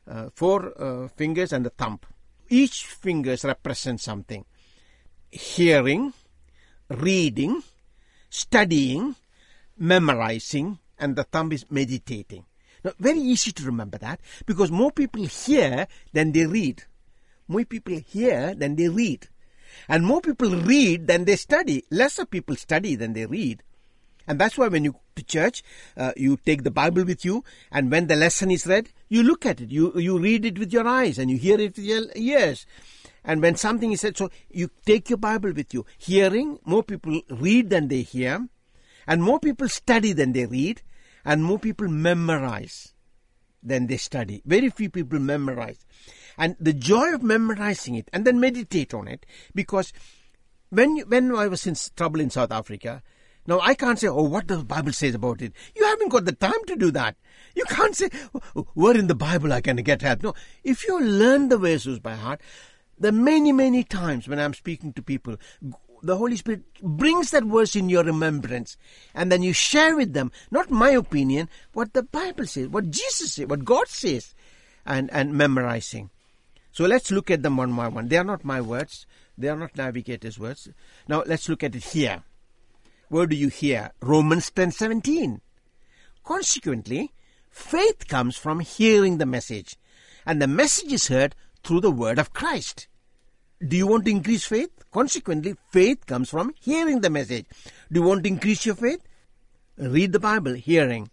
4 fingers and a thumb. Each fingers represents something. Hearing, reading, studying, memorizing, and the thumb is meditating. Now, very easy to remember that, because more people hear than they read. More people hear than they read. And more people read than they study. Lesser people study than they read. And that's why when you go to church, you take the Bible with you, and when the lesson is read, you look at it. You read it with your eyes, and you hear it with your ears. And when something is said, so you take your Bible with you. Hearing, more people read than they hear, and more people study than they read, and more people memorize than they study. Very few people memorize. And the joy of memorizing it, and then meditate on it, because when I was in trouble in South Africa, now, I can't say, what the Bible says about it. You haven't got the time to do that. You can't say, where in the Bible I can get help. No, if you learn the verses by heart, the many, many times when I'm speaking to people, the Holy Spirit brings that verse in your remembrance. And then you share with them, not my opinion, what the Bible says, what Jesus says, what God says, and memorizing. So let's look at them one by one. They are not my words. They are not navigators' words. Now, let's look at it here. Where do you hear? Romans 10:17. Consequently, faith comes from hearing the message, and the message is heard through the word of Christ. Do you want to increase faith? Consequently, faith comes from hearing the message. Do you want to increase your faith? Read the Bible, hearing.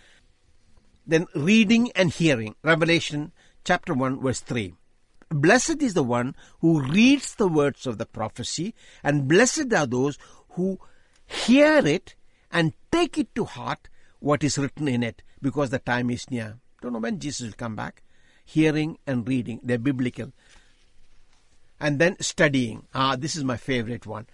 Then reading and hearing. Revelation chapter 1 verse 3. Blessed is the one who reads the words of the prophecy, and blessed are those who hear it and take it to heart what is written in it, because the time is near. Don't know when Jesus will come back. Hearing and reading, they're biblical. And then studying. This is my favorite one.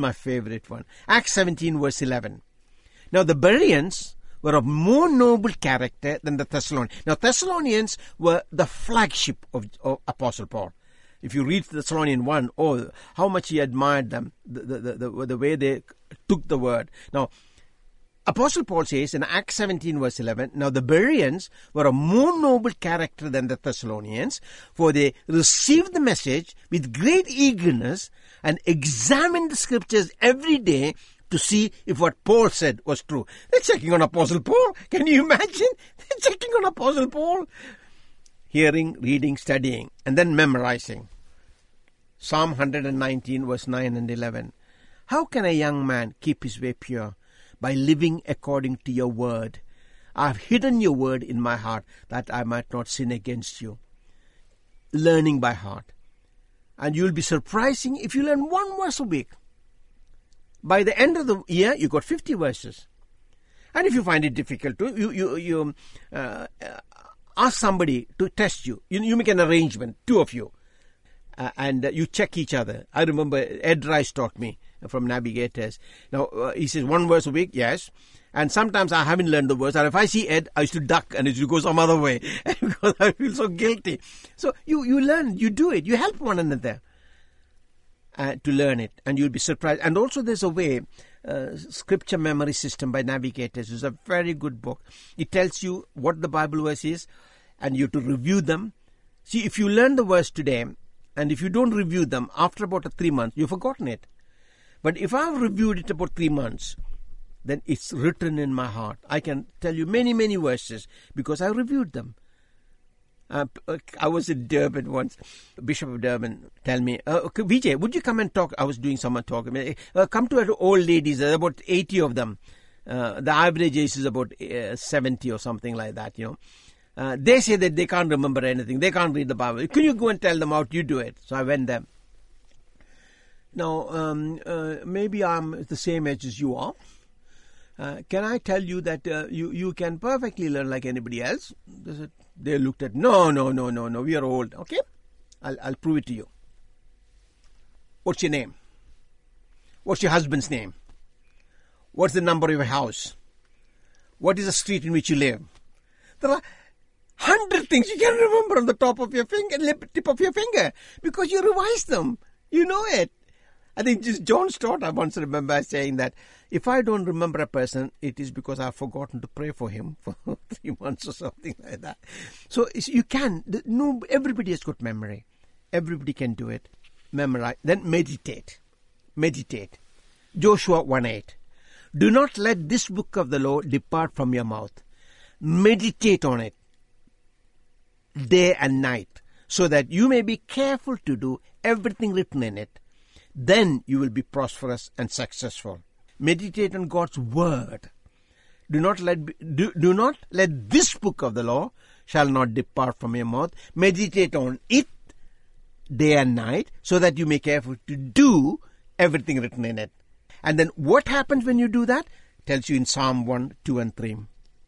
Acts 17 verse 11. Now the Bereans were of more noble character than the Thessalonians. Now Thessalonians were the flagship of Apostle Paul. If you read Thessalonians 1, how much he admired them, the way they took the word. Now, Apostle Paul says in Acts 17 verse 11, now the Bereans were a more noble character than the Thessalonians, for they received the message with great eagerness and examined the scriptures every day to see if what Paul said was true. They're checking on Apostle Paul. Can you imagine? They're checking on Apostle Paul. Hearing, reading, studying, and then memorizing. Psalm 119 verse 9 and 11. How can a young man keep his way pure? By living according to your word. I have hidden your word in my heart that I might not sin against you. Learning by heart. And you'll be surprising if you learn one verse a week. By the end of the year, you got 50 verses. And if you find it difficult to, you ask somebody to test you. You make an arrangement, 2 of you, and you check each other. I remember Ed Rice taught me from Navigators. Now, he says 1 verse a week, yes. And sometimes I haven't learned the verse. And if I see Ed, I used to duck and I used to go some other way because I feel so guilty. So you learn, you do it, you help one another to learn it, and you'll be surprised. And also there's a way, Scripture Memory System by Navigators is a very good book. It tells you what the Bible verse is, and you have to review them. See, if you learn the verse today, and if you don't review them, after about 3 months, you've forgotten it. But if I've reviewed it about 3 months, then it's written in my heart. I can tell you many, many verses because I reviewed them. I was in Durban once. Bishop of Durban tell me, Vijay, would you come and talk? I was doing some talk. Come to old ladies. There are about 80 of them. The average age is about 70 or something like that, They say that they can't remember anything. They can't read the Bible. Can you go and tell them out? You do it. So I went there. Now, maybe I'm the same age as you are. Can I tell you that you can perfectly learn like anybody else? They looked at, no, we are old. Okay, I'll prove it to you. What's your name? What's your husband's name? What's the number of your house? What is the street in which you live? There are 100 things you can remember on the top of your finger, tip of your finger, because you revise them. You know it. I think just John Stott, I once remember saying that if I don't remember a person, it is because I've forgotten to pray for him for 3 months or something like that. So you can. No, everybody has got memory. Everybody can do it. Memorize. Then meditate. Meditate. Joshua 1:8. Do not let this book of the law depart from your mouth. Meditate on it day and night, so that you may be careful to do everything written in it. Then you will be prosperous and successful. Meditate on God's word. Do not let this book of the law shall not depart from your mouth. Meditate on it day and night, so that you may be careful to do everything written in it. And then what happens when you do that? Tells you in Psalm 1, 2 and 3.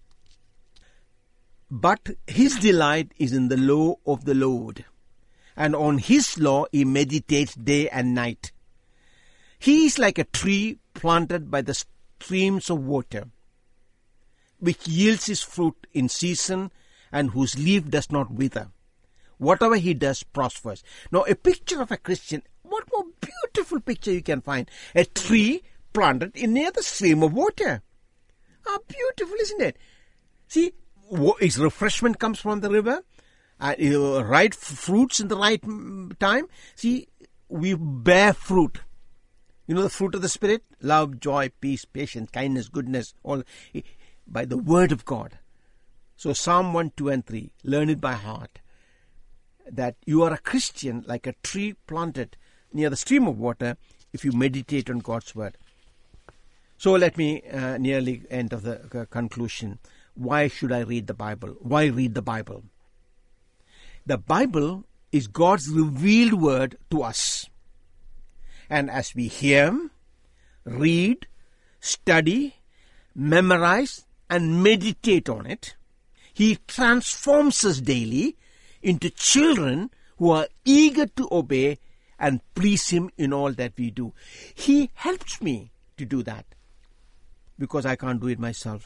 But his delight is in the law of the Lord, and on his law he meditates day and night. He is like a tree planted by the streams of water, which yields his fruit in season and whose leaf does not wither. Whatever he does prospers. Now, a picture of a Christian, what more beautiful picture you can find? A tree planted near the stream of water. How beautiful, isn't it? See, his refreshment comes from the river. Right fruits in the right time. See, we bear fruit. You know the fruit of the Spirit? Love, joy, peace, patience, kindness, goodness, all by the word of God. So Psalm 1, 2 and 3, learn it by heart. That you are a Christian like a tree planted near the stream of water if you meditate on God's word. So let me nearly end of the conclusion. Why should I read the Bible? Why read the Bible? The Bible is God's revealed word to us. And as we hear, read, study, memorize, and meditate on it, He transforms us daily into children who are eager to obey and please Him in all that we do. He helps me to do that because I can't do it myself.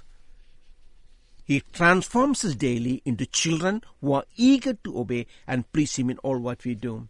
He transforms us daily into children who are eager to obey and please Him in all what we do.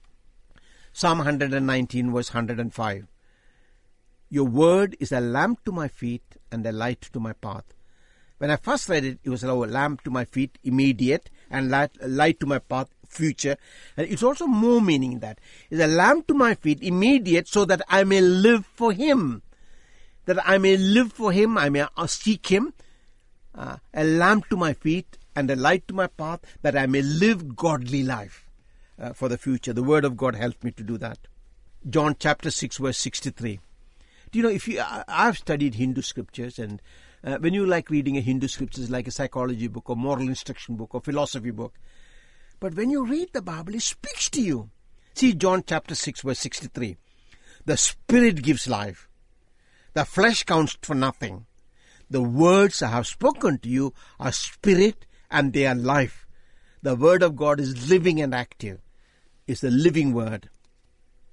Psalm 119 verse 105. Your word is a lamp to my feet and a light to my path. When I first read it, it was a lamp to my feet, immediate, and light to my path, future. And it's also more meaning in that. It's a lamp to my feet, immediate, so that I may live for Him. That I may live for Him, I may seek Him. A lamp to my feet and a light to my path, that I may live godly life for the future. The Word of God helps me to do that. John chapter 6 verse 63. Do you know, I've studied Hindu scriptures, and when you like reading a Hindu scriptures like a psychology book or moral instruction book or philosophy book, but when you read the Bible, it speaks to you. See John chapter 6 verse 63. The Spirit gives life. The flesh counts for nothing. The words I have spoken to you are spirit and they are life. The Word of God is living and active. It's the living Word.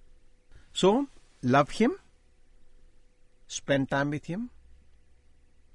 So, love Him. Spend time with Him.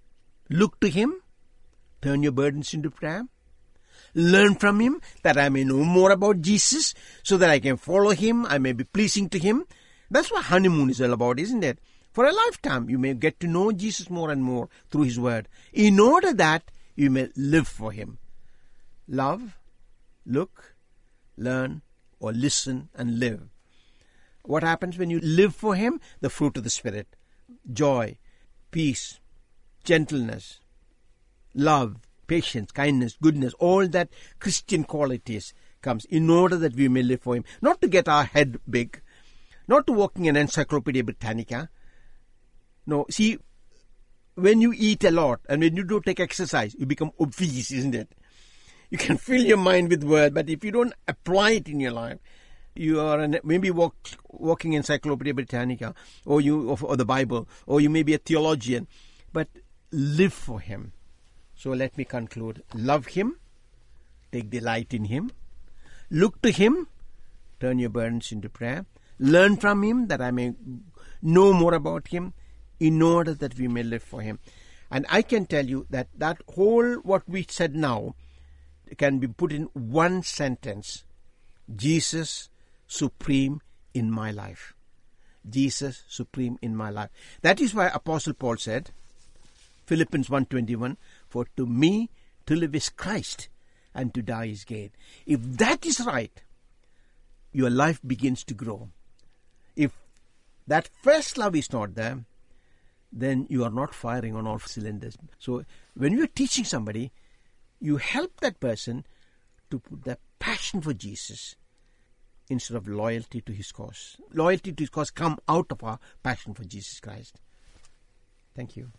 Look to Him. Turn your burdens into prayer. Learn from Him, that I may know more about Jesus, so that I can follow Him, I may be pleasing to Him. That's what honeymoon is all about, isn't it? For a lifetime, you may get to know Jesus more and more through His Word, in order that you may live for Him. Love, look, learn, or listen and live. What happens when you live for Him? The fruit of the Spirit. Joy, peace, gentleness, love, patience, kindness, goodness, all that Christian qualities comes in order that we may live for Him. Not to get our head big, not to walking an Encyclopedia Britannica. No, see, when you eat a lot and when you don't take exercise, you become obese, isn't it? You can fill your mind with word, but if you don't apply it in your life, you are maybe walking Encyclopedia Britannica, or the Bible, or you may be a theologian, but live for Him. So let me conclude. Love Him, take delight in Him, look to Him, turn your burdens into prayer, learn from Him, that I may know more about Him, in order that we may live for Him. And I can tell you that whole what we said now can be put in one sentence: Jesus supreme in my life. Jesus supreme in my life. That is why Apostle Paul said, Philippians 1:21, for to me to live is Christ and to die is gain. If that is right, your life begins to grow. If that first love is not there, then you are not firing on all cylinders. So when you are teaching somebody, you help that person to put their passion for Jesus instead of loyalty to His cause. Loyalty to His cause come out of our passion for Jesus Christ. Thank you.